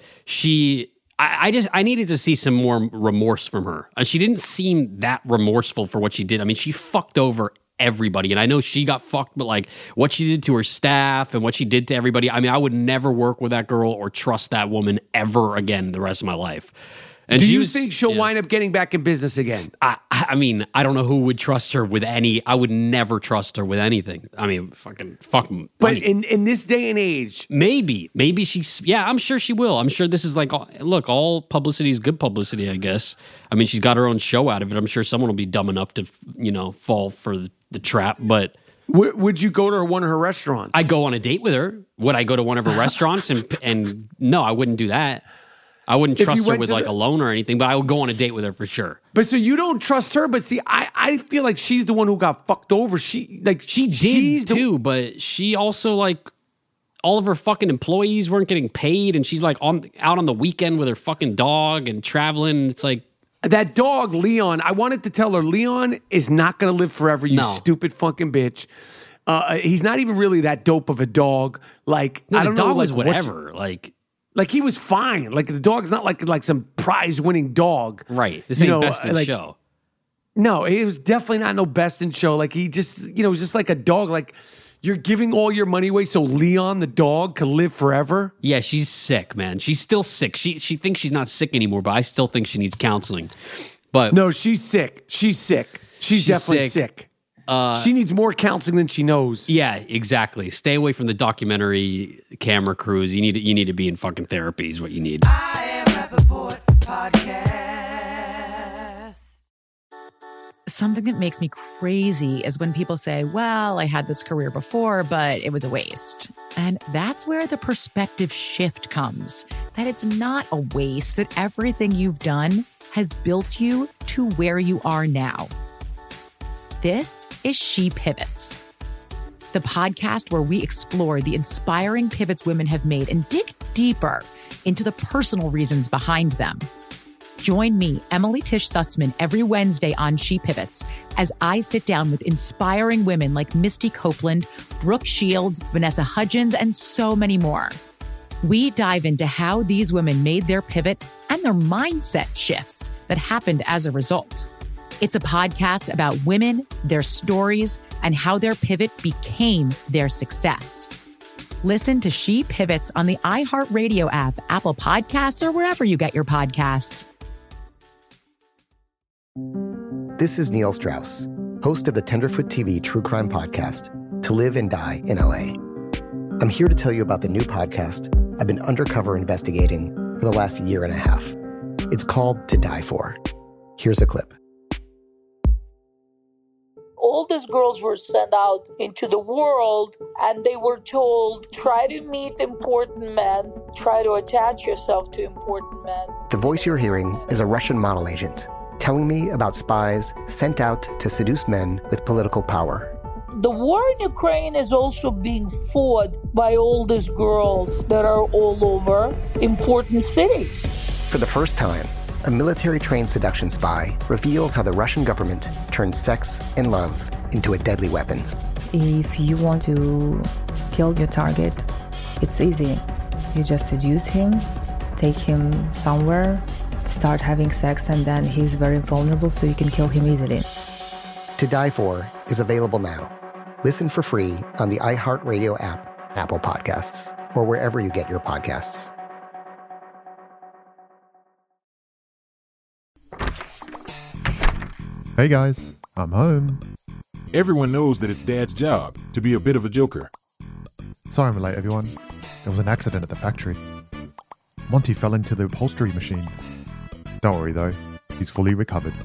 I needed to see some more remorse from her. She didn't seem that remorseful for what she did. I mean, she fucked over everybody, and I know she got fucked, but, like, what she did to her staff and what she did to everybody, I mean, I would never work with that girl or trust that woman ever again the rest of my life. And do you think she'll wind up getting back in business again? I mean, I don't know who would trust her with any. I would never trust her with anything. I mean, fuck. But in this day and age, maybe she's. Yeah, I'm sure she will. I'm sure this is like, look, all publicity is good publicity, I guess. I mean, she's got her own show out of it. I'm sure someone will be dumb enough to, fall for the trap. But would you go to one of her restaurants? I'd go on a date with her. Would I go to one of her restaurants? And no, I wouldn't do that. I wouldn't trust her with like a loan or anything, but I would go on a date with her for sure. But so you don't trust her, but see, I feel like she's the one who got fucked over. She did too, but she also, like, all of her fucking employees weren't getting paid, and she's like out on the weekend with her fucking dog and traveling. It's like, that dog, Leon, I wanted to tell her, Leon is not going to live forever, you stupid fucking bitch. He's not even really that dope of a dog. Like, no, I don't the dog know, was whatever. Like he was fine. Like the dog's not like some prize-winning dog. Right. This ain't best in show. No, it was definitely not no best in show. Like he just, it was just like a dog. Like you're giving all your money away so Leon the dog could live forever. Yeah, she's sick, man. She's still sick. She thinks she's not sick anymore, but I still think she needs counseling. But no, she's sick. She's sick. She's definitely sick. She needs more counseling than she knows. Yeah, exactly. Stay away from the documentary camera crews. You need to be in fucking therapy is what you need. I Am Rappaport Podcast. Something that makes me crazy is when people say, well, I had this career before, but it was a waste. And that's where the perspective shift comes. That it's not a waste, that everything you've done has built you to where you are now. This is She Pivots, the podcast where we explore the inspiring pivots women have made and dig deeper into the personal reasons behind them. Join me, Emily Tish Sussman, every Wednesday on She Pivots as I sit down with inspiring women like Misty Copeland, Brooke Shields, Vanessa Hudgens, and so many more. We dive into how these women made their pivot and their mindset shifts that happened as a result. It's a podcast about women, their stories, and how their pivot became their success. Listen to She Pivots on the iHeartRadio app, Apple Podcasts, or wherever you get your podcasts. This is Neil Strauss, host of the Tenderfoot TV True Crime Podcast, To Live and Die in LA. I'm here to tell you about the new podcast I've been undercover investigating for the last year and a half. It's called To Die For. Here's a clip. All these girls were sent out into the world and they were told, try to meet important men, try to attach yourself to important men. The voice you're hearing is a Russian model agent telling me about spies sent out to seduce men with political power. The war in Ukraine is also being fought by all these girls that are all over important cities. For the first time, a military-trained seduction spy reveals how the Russian government turned sex and love into a deadly weapon. If you want to kill your target, it's easy. You just seduce him, take him somewhere, start having sex and then he's very vulnerable, so you can kill him easily. To Die For is available now. Listen for free on the iHeartRadio app, Apple Podcasts, or wherever you get your podcasts. Hey guys, I'm home. Everyone knows that it's Dad's job to be a bit of a joker. Sorry I'm late, everyone. There was an accident at the factory. Monty fell into the upholstery machine. Don't worry though, he's fully recovered.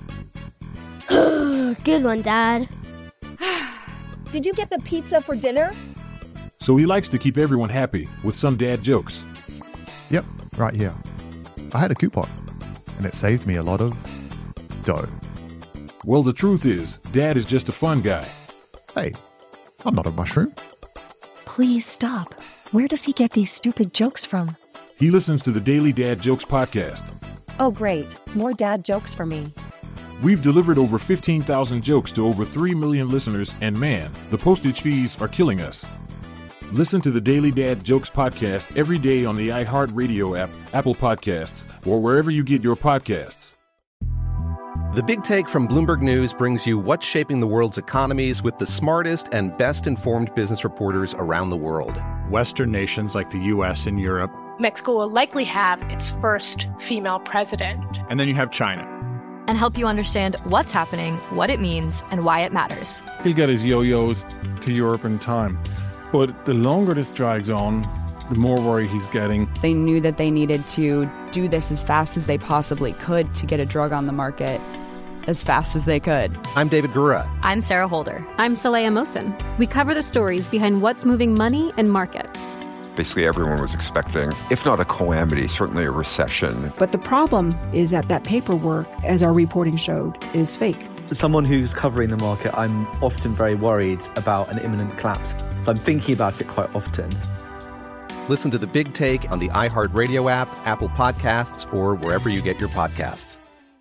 Good one, Dad. Did you get the pizza for dinner? So he likes to keep everyone happy with some dad jokes. Yep, right here. I had a coupon, and it saved me a lot of dough. Well, the truth is, Dad is just a fun guy. Hey, I'm not a mushroom. Please stop. Where does he get these stupid jokes from? He listens to the Daily Dad Jokes podcast. Oh, great. More dad jokes for me. We've delivered over 15,000 jokes to over 3 million listeners, and man, the postage fees are killing us. Listen to the Daily Dad Jokes podcast every day on the iHeartRadio app, Apple Podcasts, or wherever you get your podcasts. The Big Take from Bloomberg News brings you what's shaping the world's economies with the smartest and best-informed business reporters around the world. Western nations like the U.S. and Europe. Mexico will likely have its first female president. And then you have China. And help you understand what's happening, what it means, and why it matters. He'll get his yo-yos to Europe in time. But the longer this drags on, the more worried he's getting. They knew that they needed to do this as fast as they possibly could to get a drug on the market as fast as they could. I'm David Gura. I'm Sarah Holder. I'm Saleha Mohsen. We cover the stories behind what's moving money and markets. Basically, everyone was expecting, if not a calamity, certainly a recession. But the problem is that paperwork, as our reporting showed, is fake. As someone who's covering the market, I'm often very worried about an imminent collapse. So I'm thinking about it quite often. Listen to The Big Take on the iHeartRadio app, Apple Podcasts, or wherever you get your podcasts.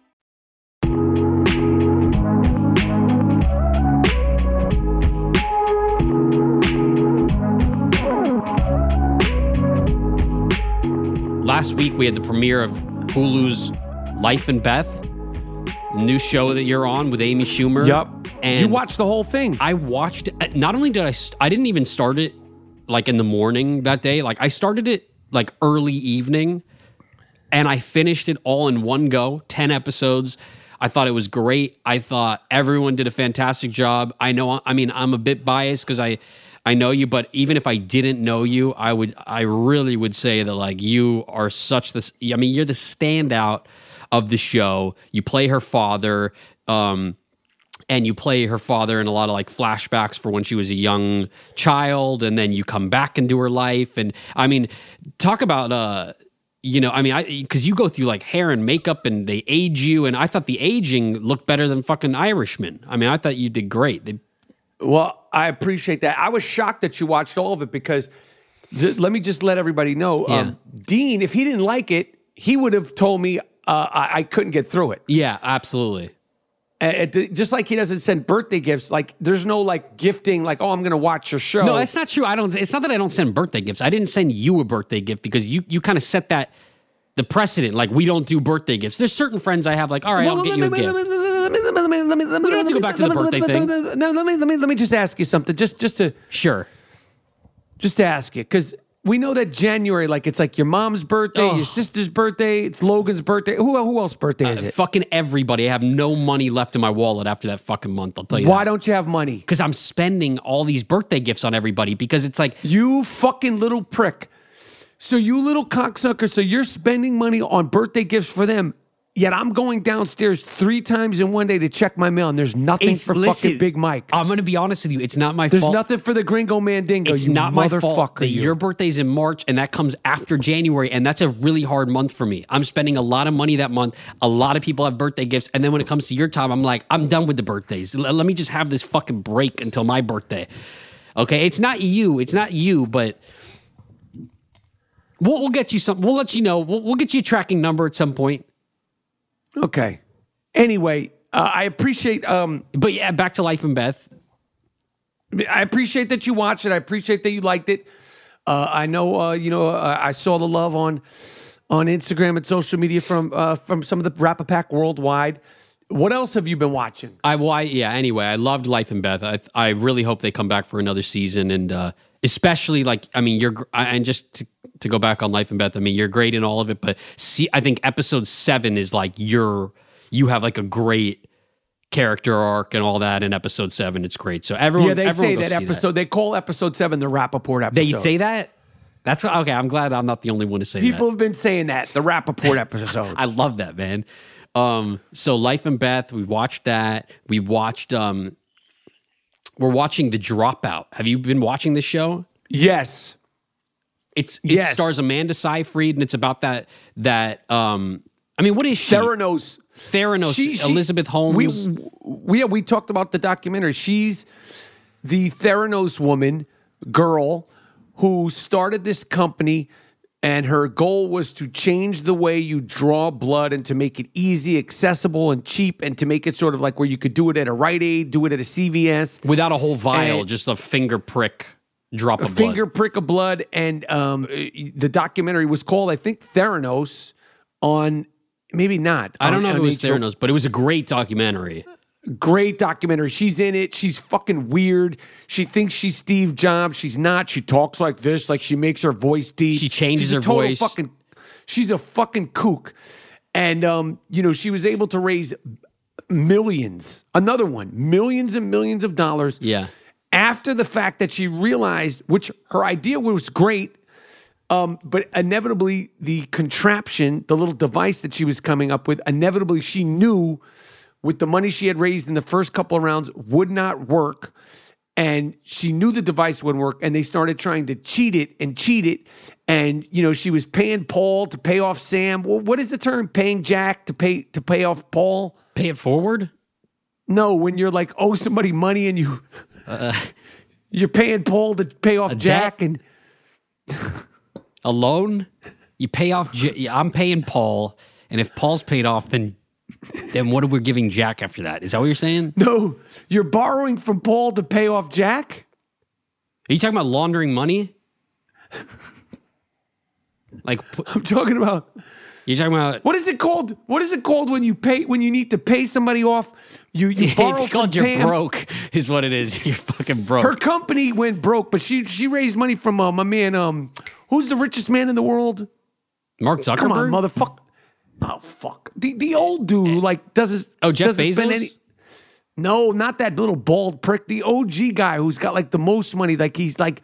Last week, we had the premiere of Hulu's Life and Beth, new show that you're on with Amy Schumer. Yep. And you watched the whole thing. I watched, not only did I didn't even start it like in the morning that day. Like I started it like early evening and I finished it all in one go, 10 episodes. I thought it was great. I thought everyone did a fantastic job. I'm a bit biased because I know you, but even if I didn't know you, I really would say that like you are such this. I mean, you're the standout of the show. You play her father, and you play her father in a lot of like flashbacks for when she was a young child, and then you come back into her life. And I mean, talk about because you go through like hair and makeup, and they age you, and I thought the aging looked better than fucking Irishman. I mean, I thought you did great. Well, I appreciate that. I was shocked that you watched all of it because let me just let everybody know, Dean, if he didn't like it, he would have told me I couldn't get through it. Yeah, absolutely. Just like he doesn't send birthday gifts, like there's no like gifting, like, oh, I'm going to watch your show. No, that's not true. It's not that I don't send birthday gifts. I didn't send you a birthday gift because you kind of set the precedent. Like we don't do birthday gifts. There's certain friends I have like, all right, I'll get you a gift. Let me go back to the birthday thing. No, let me just ask you something, just to ask you, because we know that January, like it's like your mom's birthday, your sister's birthday, it's Logan's birthday. Who else's birthday is it? Fucking everybody. I have no money left in my wallet after that fucking month. I'll tell you. Why don't you have money? Because I'm spending all these birthday gifts on everybody. Because it's like you fucking little prick. So you little cocksucker. So you're spending money on birthday gifts for them. Yet I'm going downstairs 3 times in one day to check my mail, and there's nothing fucking Big Mike. I'm going to be honest with you. It's not my fault. There's nothing for the Gringo Mandingo. It's not my fault that your birthday's in March, and that comes after January, and that's a really hard month for me. I'm spending a lot of money that month. A lot of people have birthday gifts, and then when it comes to your time, I'm like, I'm done with the birthdays. Let me just have this fucking break until my birthday. Okay? It's not you, but we'll get you something. We'll let you know. We'll get you a tracking number at some point. Okay. Anyway, I appreciate... but yeah, back to Life and Beth. I appreciate that you watched it. I appreciate that you liked it. I know, I saw the love on on Instagram and social media from some of the Rap-A-Pack worldwide. What else have you been watching? Anyway, I loved Life and Beth. I really hope they come back for another season, and especially just to go back on Life and Beth. I mean, you're great in all of it, but I think episode 7 is like you have like a great character arc and all that in episode 7. It's great. So everyone, they say that episode. They call episode 7 the Rappaport episode. They say that. That's what, okay. I'm glad I'm not the only one to say People that. have been saying that the Rappaport episode. I love that, man. So Life and Beth, we watched that. We watched. We're watching The Dropout. Have you been watching this show? Yes. It stars Amanda Seyfried, and it's about that. I mean, what is she? Theranos. Elizabeth Holmes. We talked about the documentary. She's the Theranos girl who started this company, and her goal was to change the way you draw blood and to make it easy, accessible, and cheap, and to make it sort of like where you could do it at a Rite Aid, do it at a CVS. Without a whole vial, just a finger prick drop of blood. Finger prick of blood. And the documentary was called, I think, Theranos on... Maybe not. I don't know if it was Theranos, but it was a great documentary. Great documentary. She's in it. She's fucking weird. She thinks she's Steve Jobs. She's not. She talks like this, like she makes her voice deep. She changes her voice. She's a fucking kook. And, she was able to raise millions. Another one. Millions and millions of dollars. Yeah. After the fact that she realized, which her idea was great, but inevitably, the contraption, the little device that she was coming up with, inevitably she knew with the money she had raised in the first couple of rounds would not work. And she knew the device wouldn't work. And they started trying to cheat it. And, she was paying Paul to pay off Sam. Well, what is the term? Paying Jack to pay off Paul? Pay it forward? No, when you're like, owe somebody money and you're paying Paul to pay off Jack debt? And... A loan? You pay off... I'm paying Paul, and if Paul's paid off, then what are we giving Jack after that? Is that what you're saying? No, you're borrowing from Paul to pay off Jack? Are you talking about laundering money? Like I'm talking about... You're talking about... What is it called? What is it called when you need to pay somebody off? You borrow it's called from you're broke, is what it is. You're fucking broke. Her company went broke, but she raised money from my man... Who's the richest man in the world? Mark Zuckerberg? Come on, motherfucker. Oh, fuck. The old dude who, doesn't Jeff Bezos? spend any... No, not that little bald prick. The OG guy who's got, the most money. He's like...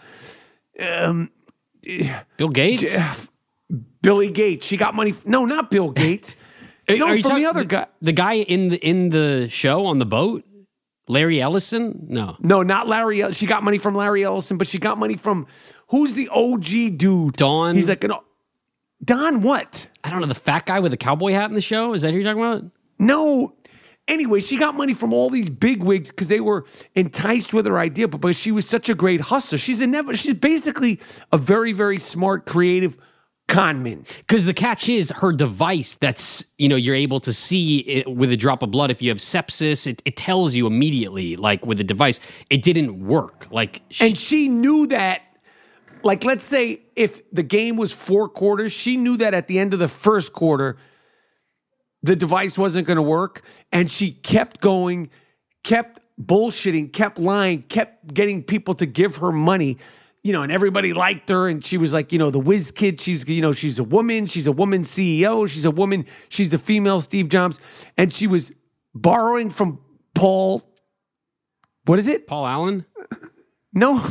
Bill Gates? Billy Gates. She got money... No, not Bill Gates. Are you from talking the other guy. The guy in the show on the boat? Larry Ellison? No. No, not Larry. She got money from Larry Ellison, but she got money from... Who's the OG dude? Don. He's like Don what? I don't know. The fat guy with the cowboy hat in the show? Is that who you're talking about? No. Anyway, she got money from all these bigwigs because they were enticed with her idea, but she was such a great hustler. She's basically a very, very smart, creative conman. Because the catch is her device that's, you're able to see it with a drop of blood. If you have sepsis, it tells you immediately, with the device. It didn't work. And she knew that. Let's say if the game was 4 quarters, she knew that at the end of the first quarter, the device wasn't going to work. And she kept going, kept bullshitting, kept lying, kept getting people to give her money, and everybody liked her. And she was the whiz kid. She's a woman. She's a woman CEO. She's a woman. She's the female Steve Jobs. And she was borrowing from Paul. What is it? Paul Allen? No.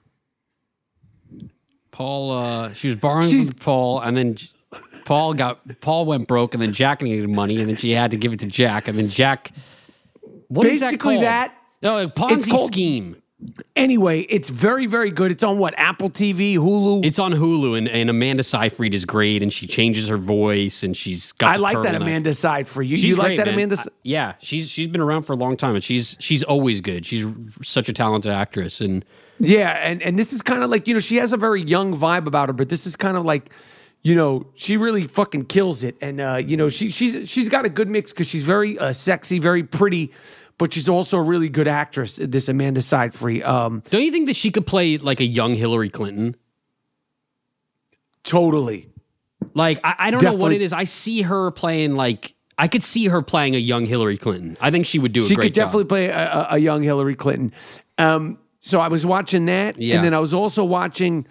Paul, she was borrowing from Paul, and then Paul went broke, and then Jack needed money, and then she had to give it to Jack, and then Jack. What is that called? No, a Ponzi scheme. Anyway, it's very, very good. It's on Apple TV, Hulu. It's on Hulu, and Amanda Seyfried is great, and she changes her voice, and she's got. I like that Amanda Seyfried. You like that, Amanda? Yeah, she's been around for a long time, and she's always good. She's such a talented actress, and. Yeah, and this is kind of she has a very young vibe about her, but this is kind of she really fucking kills it. And, she's got a good mix because she's very sexy, very pretty, but she's also a really good actress, this Amanda Seyfried. Don't you think that she could play a young Hillary Clinton? Totally. Like, I don't know what it is. I see her playing, like, I could see her playing a young Hillary Clinton. I think she would do a great job. She could definitely play a young Hillary Clinton. So I was watching that, and then I was also watching,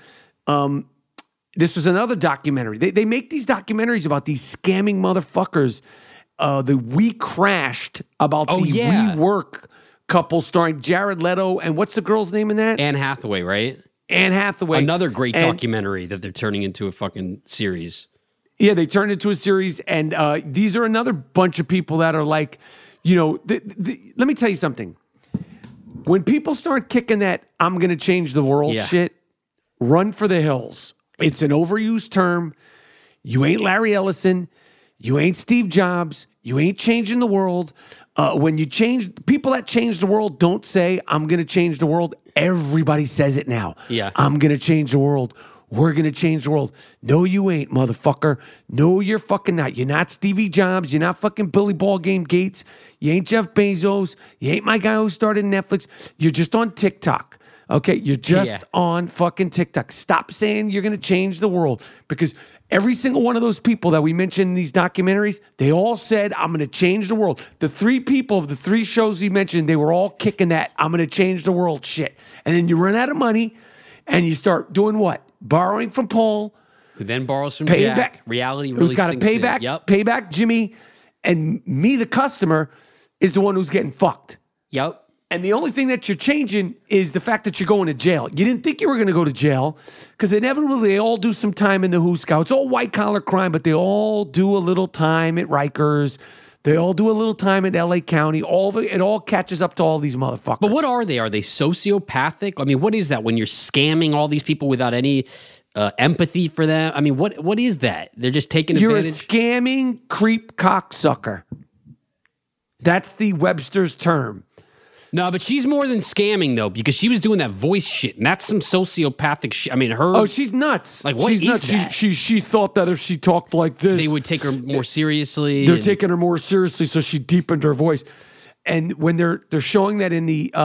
this was another documentary. They make these documentaries about these scamming motherfuckers. The We Crashed, about the WeWork couple starring Jared Leto, and what's the girl's name in that? Anne Hathaway, right? Anne Hathaway. Another great documentary that they're turning into a fucking series. Yeah, they turned it into a series, and these are another bunch of people that are like, you know, let me tell you something. When people start kicking that I'm going to change the world shit, run for the hills. It's an overused term. You ain't Larry Ellison. You ain't Steve Jobs. You ain't changing the world. When you change, people that change the world don't say, I'm going to change the world. Everybody says it now. Yeah. I'm going to change the world. We're going to change the world. No, you ain't, motherfucker. No, you're fucking not. You're not Stevie Jobs. You're not fucking Billy Ballgame Gates. You ain't Jeff Bezos. You ain't my guy who started Netflix. You're just on TikTok. Okay? You're just on fucking TikTok. Stop saying you're going to change the world, because every single one of those people that we mentioned in these documentaries, they all said, I'm going to change the world. The three people of the three shows we mentioned, they were all kicking that I'm going to change the world shit. And then you run out of money and you start doing what? Borrowing from Paul. Who then borrows from pay Jack. Back. Reality really who's got to pay back, pay back Jimmy. And me, the customer, is the one who's getting fucked. Yep. And the only thing that you're changing is the fact that you're going to jail. You didn't think you were going to go to jail, because inevitably they all do some time in the Who Scouts. It's all white-collar crime, but they all do a little time at Rikers. They all do a little time at L.A. County. It all catches up to all these motherfuckers. But what are they? Are they sociopathic? I mean, what is that when you're scamming all these people without any empathy for them? I mean, what is that? They're just taking advantage? You're a scamming creep cocksucker. That's the Webster's term. No, but she's more than scamming, though, because she was doing that voice shit, and that's some sociopathic shit. I mean, her... Oh, she's nuts. Like, what she's is nuts. that? She thought that if she talked like this... They would take her more seriously. They're taking her more seriously, so she deepened her voice. And when they're showing that in the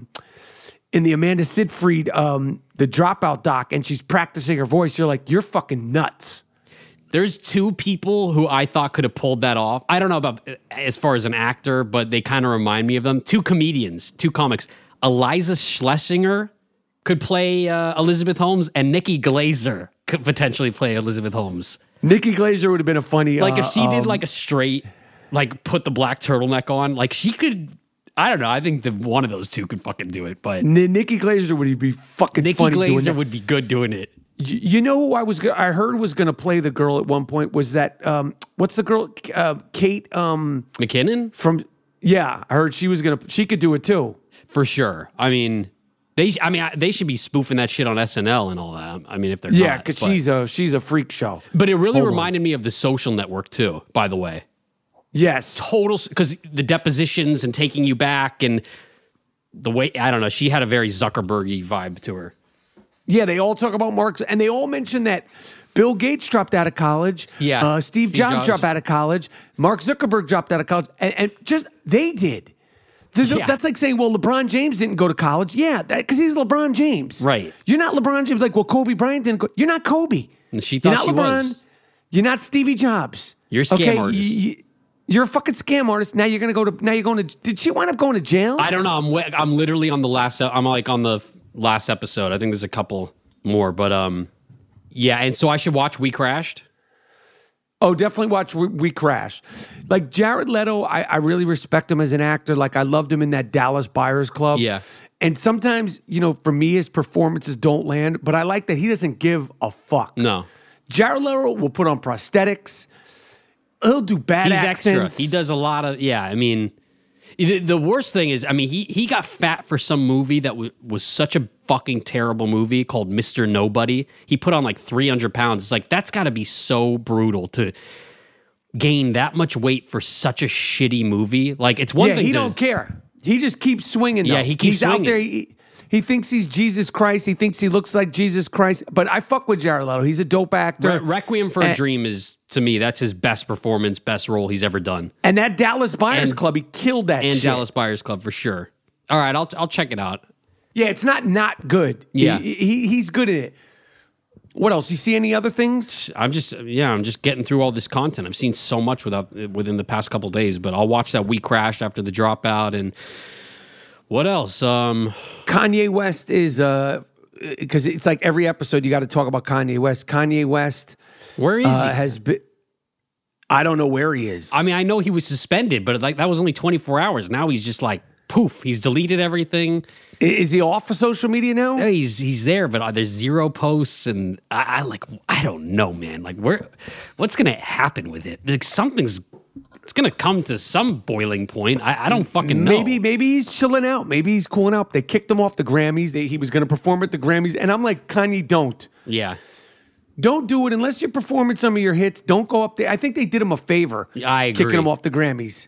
Amanda Seyfried, the Dropout doc, and she's practicing her voice, you're like, you're fucking nuts. There's two people who I thought could have pulled that off. I don't know about as far as an actor, but they kind of remind me of them. Two comedians, two comics. Eliza Schlesinger could play Elizabeth Holmes, and Nikki Glaser could potentially play Elizabeth Holmes. Nikki Glaser would have been a funny... Like, if she did, like, a straight, like, put the black turtleneck on, like, she could... I don't know. I think that one of those two could fucking do it, but... Nikki Glaser would be fucking Nikki funny Glaser doing that. would be good doing it. You know who I heard was going to play the girl at one point was that what's the girl Kate McKinnon I heard she could do it too for sure. I mean they should be spoofing that shit on SNL and all that. I mean if they're because she's a freak show. But it really reminded me of The Social Network too. By the way, yes, total, because the depositions and taking you back and the way, I don't know, she had a very Zuckerberg-y vibe to her. Yeah, they all talk about Marx, and they all mention that Bill Gates dropped out of college. Yeah, Steve Jobs dropped out of college. Mark Zuckerberg dropped out of college, and just they did. That's like saying, well, LeBron James didn't go to college. Yeah, because he's LeBron James. Right. You're not LeBron James. Like, well, Kobe Bryant didn't go. You're not Kobe. And she thought you're not LeBron. Was. You're not Stevie Jobs. You're a scam artist. You're a fucking scam artist. Now you're going to. Did she wind up going to jail? I don't know. I'm literally on the last. I'm like on the last episode. I think there's a couple more, but yeah. And so I should watch We Crashed. Oh, definitely watch We Crashed. Like Jared Leto, I really respect him as an actor. Like I loved him in that Dallas Buyers Club. Yeah. And sometimes, for me, his performances don't land, but I like that he doesn't give a fuck. No. Jared Leto will put on prosthetics. He'll do bad accents. Extra. He does a lot of, I mean, the worst thing is, I mean, he got fat for some movie that was such a fucking terrible movie called Mr. Nobody. He put on like 300 pounds. It's like, that's got to be so brutal to gain that much weight for such a shitty movie. Like, it's one thing he don't care. He just keeps swinging, though. Yeah, he keeps swinging. Out there. He thinks he's Jesus Christ. He thinks he looks like Jesus Christ. But I fuck with Jared Leto. He's a dope actor. Requiem for a Dream is, to me, that's his best performance, best role he's ever done. And that Dallas Buyers Club, he killed that and shit. Dallas Buyers Club, for sure. All right, I'll check it out. Yeah, it's not good. Yeah. He's good at it. What else? You see any other things? I'm just getting through all this content. I've seen so much within the past couple days, but I'll watch that We Crashed after the dropout. And what else? Kanye West is because it's like every episode you got to talk about Kanye West. Kanye West, where is he? Has been. I don't know where he is. I mean, I know he was suspended, but like that was only 24 hours. Now he's just like poof. He's deleted everything. Is he off of social media now? Yeah, he's there, but there's zero posts, and I don't know, man. Like, what's gonna happen with it? Like, it's gonna come to some boiling point. I don't fucking know. Maybe he's chilling out. Maybe he's cooling out. They kicked him off the Grammys. He was gonna perform at the Grammys, and I'm like, Kanye, don't. Yeah. Don't do it unless you're performing some of your hits. Don't go up there. I think they did him a favor. I agree. Kicking him off the Grammys.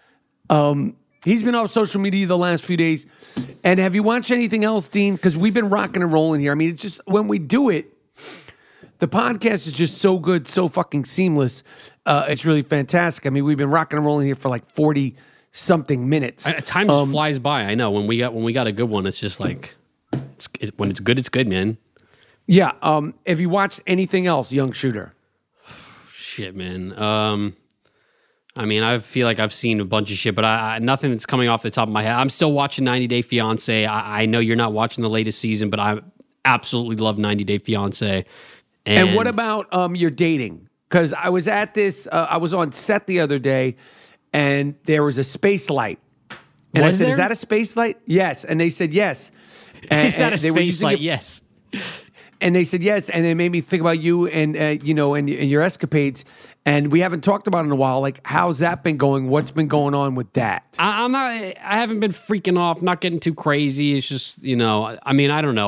He's been off social media the last few days. And have you watched anything else, Dean? Because we've been rocking and rolling here. I mean, it's just when we do it, the podcast is just so good, so fucking seamless. It's really fantastic. I mean, we've been rocking and rolling here for like 40-something minutes. Time just flies by. I know. When we got a good one, it's just like when it's good, man. Yeah. Have you watched anything else, Young Shooter? Shit, man. I mean, I feel like I've seen a bunch of shit, but nothing that's coming off the top of my head. I'm still watching 90 Day Fiancé. I know you're not watching the latest season, but I absolutely love 90 Day Fiancé. And what about your dating? Because I was at this, I was on set the other day, and there was a space light. And I said, is that a space light? Yes. And they said, yes. And, is that a space light? Yes. And they said yes, and it made me think about you and and your escapades. And we haven't talked about it in a while. Like, how's that been going? What's been going on with that? I haven't been freaking off, not getting too crazy. It's just, I mean, I don't know.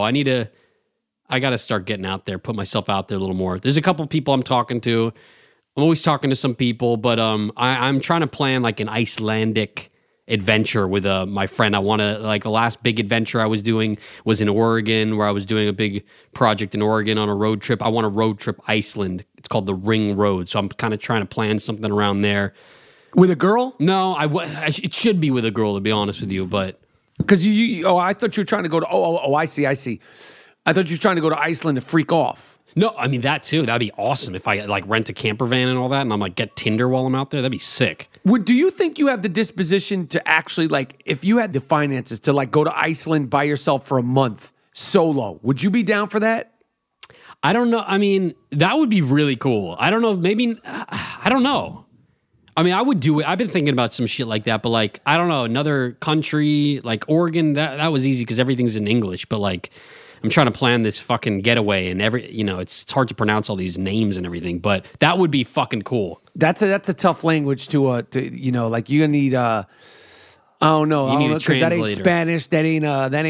I got to start getting out there, put myself out there a little more. There's a couple people I'm talking to. I'm always talking to some people, but I'm trying to plan like an Icelandic adventure with my friend. I want to, like, the last big adventure I was doing was in Oregon, where I was doing a big project in Oregon on a road trip. I want to road trip Iceland. It's called the Ring Road. So I'm kind of trying to plan something around there. With a girl? No, it should be with a girl, to be honest with you, but. Because I thought you were trying to go to, I see. I thought you were trying to go to Iceland to freak off. No, I mean, that too. That'd be awesome if I like rent a camper van and all that, and I'm like, get Tinder while I'm out there. That'd be sick. Do you think you have the disposition to actually, like, if you had the finances to like go to Iceland by yourself for a month solo, would you be down for that? I don't know. I mean, that would be really cool. I don't know. Maybe, I don't know. I mean, I would do it. I've been thinking about some shit like that, but like, I don't know, another country like Oregon, that was easy because everything's in English, but like, I'm trying to plan this fucking getaway, and it's hard to pronounce all these names and everything, but that would be fucking cool. That's a tough language to like you're gonna need I don't know, because that ain't Spanish, that ain't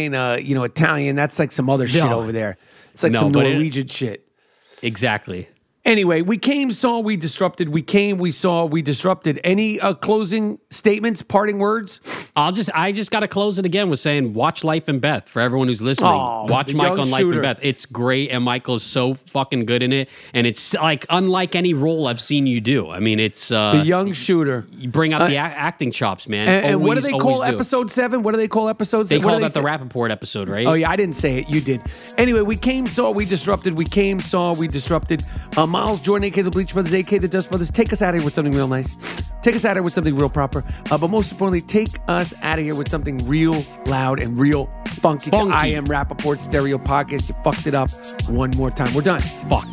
Italian. That's like some other shit over there. It's like some Norwegian shit. Exactly. Anyway, we came, saw, we disrupted. We came, we saw, we disrupted. Any closing statements, parting words? I just got to close it again with saying, watch Life and Beth. For everyone who's listening, watch Mike on Life and Beth. It's great, and Michael is so fucking good in it. And it's like unlike any role I've seen you do. I mean, it's the young shooter. You bring out the acting chops, man. And what do they call episode 7? What do they call episode 7? They call that the Rappaport episode, right? Oh yeah, I didn't say it. You did. Anyway, we came, saw, we disrupted. We came, saw, we disrupted. Miles Jordan, a.k.a. the Bleach Brothers, a.k.a. the Dust Brothers. Take us out of here with something real nice. Take us out of here with something real proper. But most importantly, take us out of here with something real loud and real funky. I Am Rappaport Stereo Podcast. You fucked it up one more time. We're done. Fuck.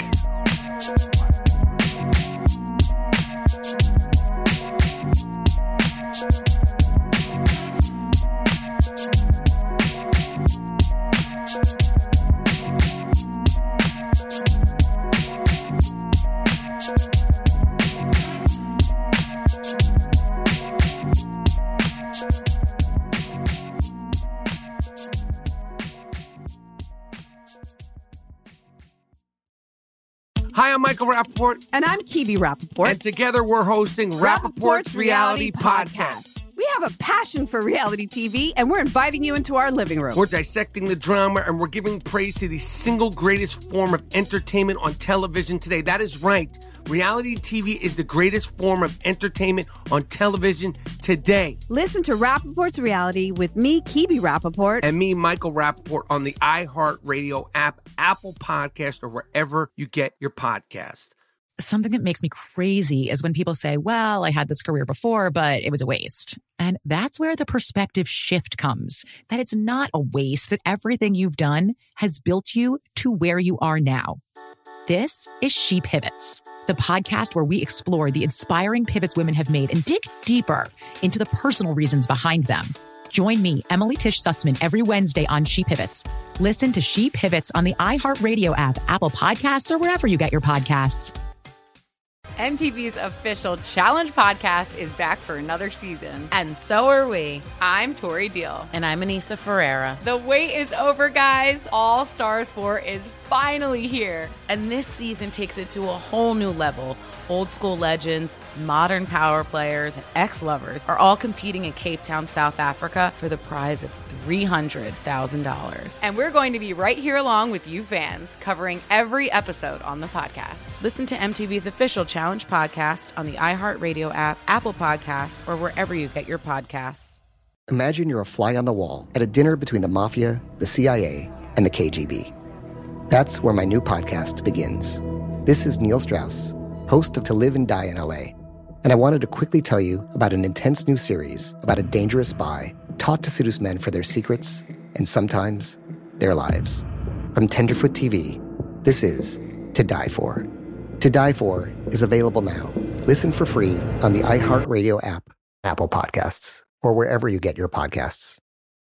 Hi, I'm Michael Rappaport. And I'm Kibi Rappaport. And together we're hosting Rappaport's Reality Podcast. We have a passion for reality TV, and we're inviting you into our living room. We're dissecting the drama, and we're giving praise to the single greatest form of entertainment on television today. That is right. Reality TV is the greatest form of entertainment on television today. Listen to Rappaport's Reality with me, Kibi Rappaport. And me, Michael Rappaport, on the iHeartRadio app, Apple Podcast, or wherever you get your podcast. Something that makes me crazy is when people say, well, I had this career before, but it was a waste. And that's where the perspective shift comes, that it's not a waste, that everything you've done has built you to where you are now. This is She Pivots, the podcast where we explore the inspiring pivots women have made and dig deeper into the personal reasons behind them. Join me, Emily Tish Sussman, every Wednesday on She Pivots. Listen to She Pivots on the iHeartRadio app, Apple Podcasts, or wherever you get your podcasts. MTV's official Challenge podcast is back for another season. And so are we. I'm Tori Deal. And I'm Anissa Ferreira. The wait is over, guys. All Stars 4 is finally here. And this season takes it to a whole new level. Old school legends, modern power players, and ex-lovers are all competing in Cape Town, South Africa for the prize of $300,000. And we're going to be right here along with you fans, covering every episode on the podcast. Listen to MTV's official Challenge podcast on the iHeartRadio app, Apple Podcasts, or wherever you get your podcasts. Imagine you're a fly on the wall at a dinner between the mafia, the CIA, and the KGB. That's where my new podcast begins. This is Neil Strauss, host of To Live and Die in LA, and I wanted to quickly tell you about an intense new series about a dangerous spy taught to seduce men for their secrets and sometimes their lives. From Tenderfoot TV, this is To Die For. To Die For is available now. Listen for free on the iHeartRadio app, Apple Podcasts, or wherever you get your podcasts.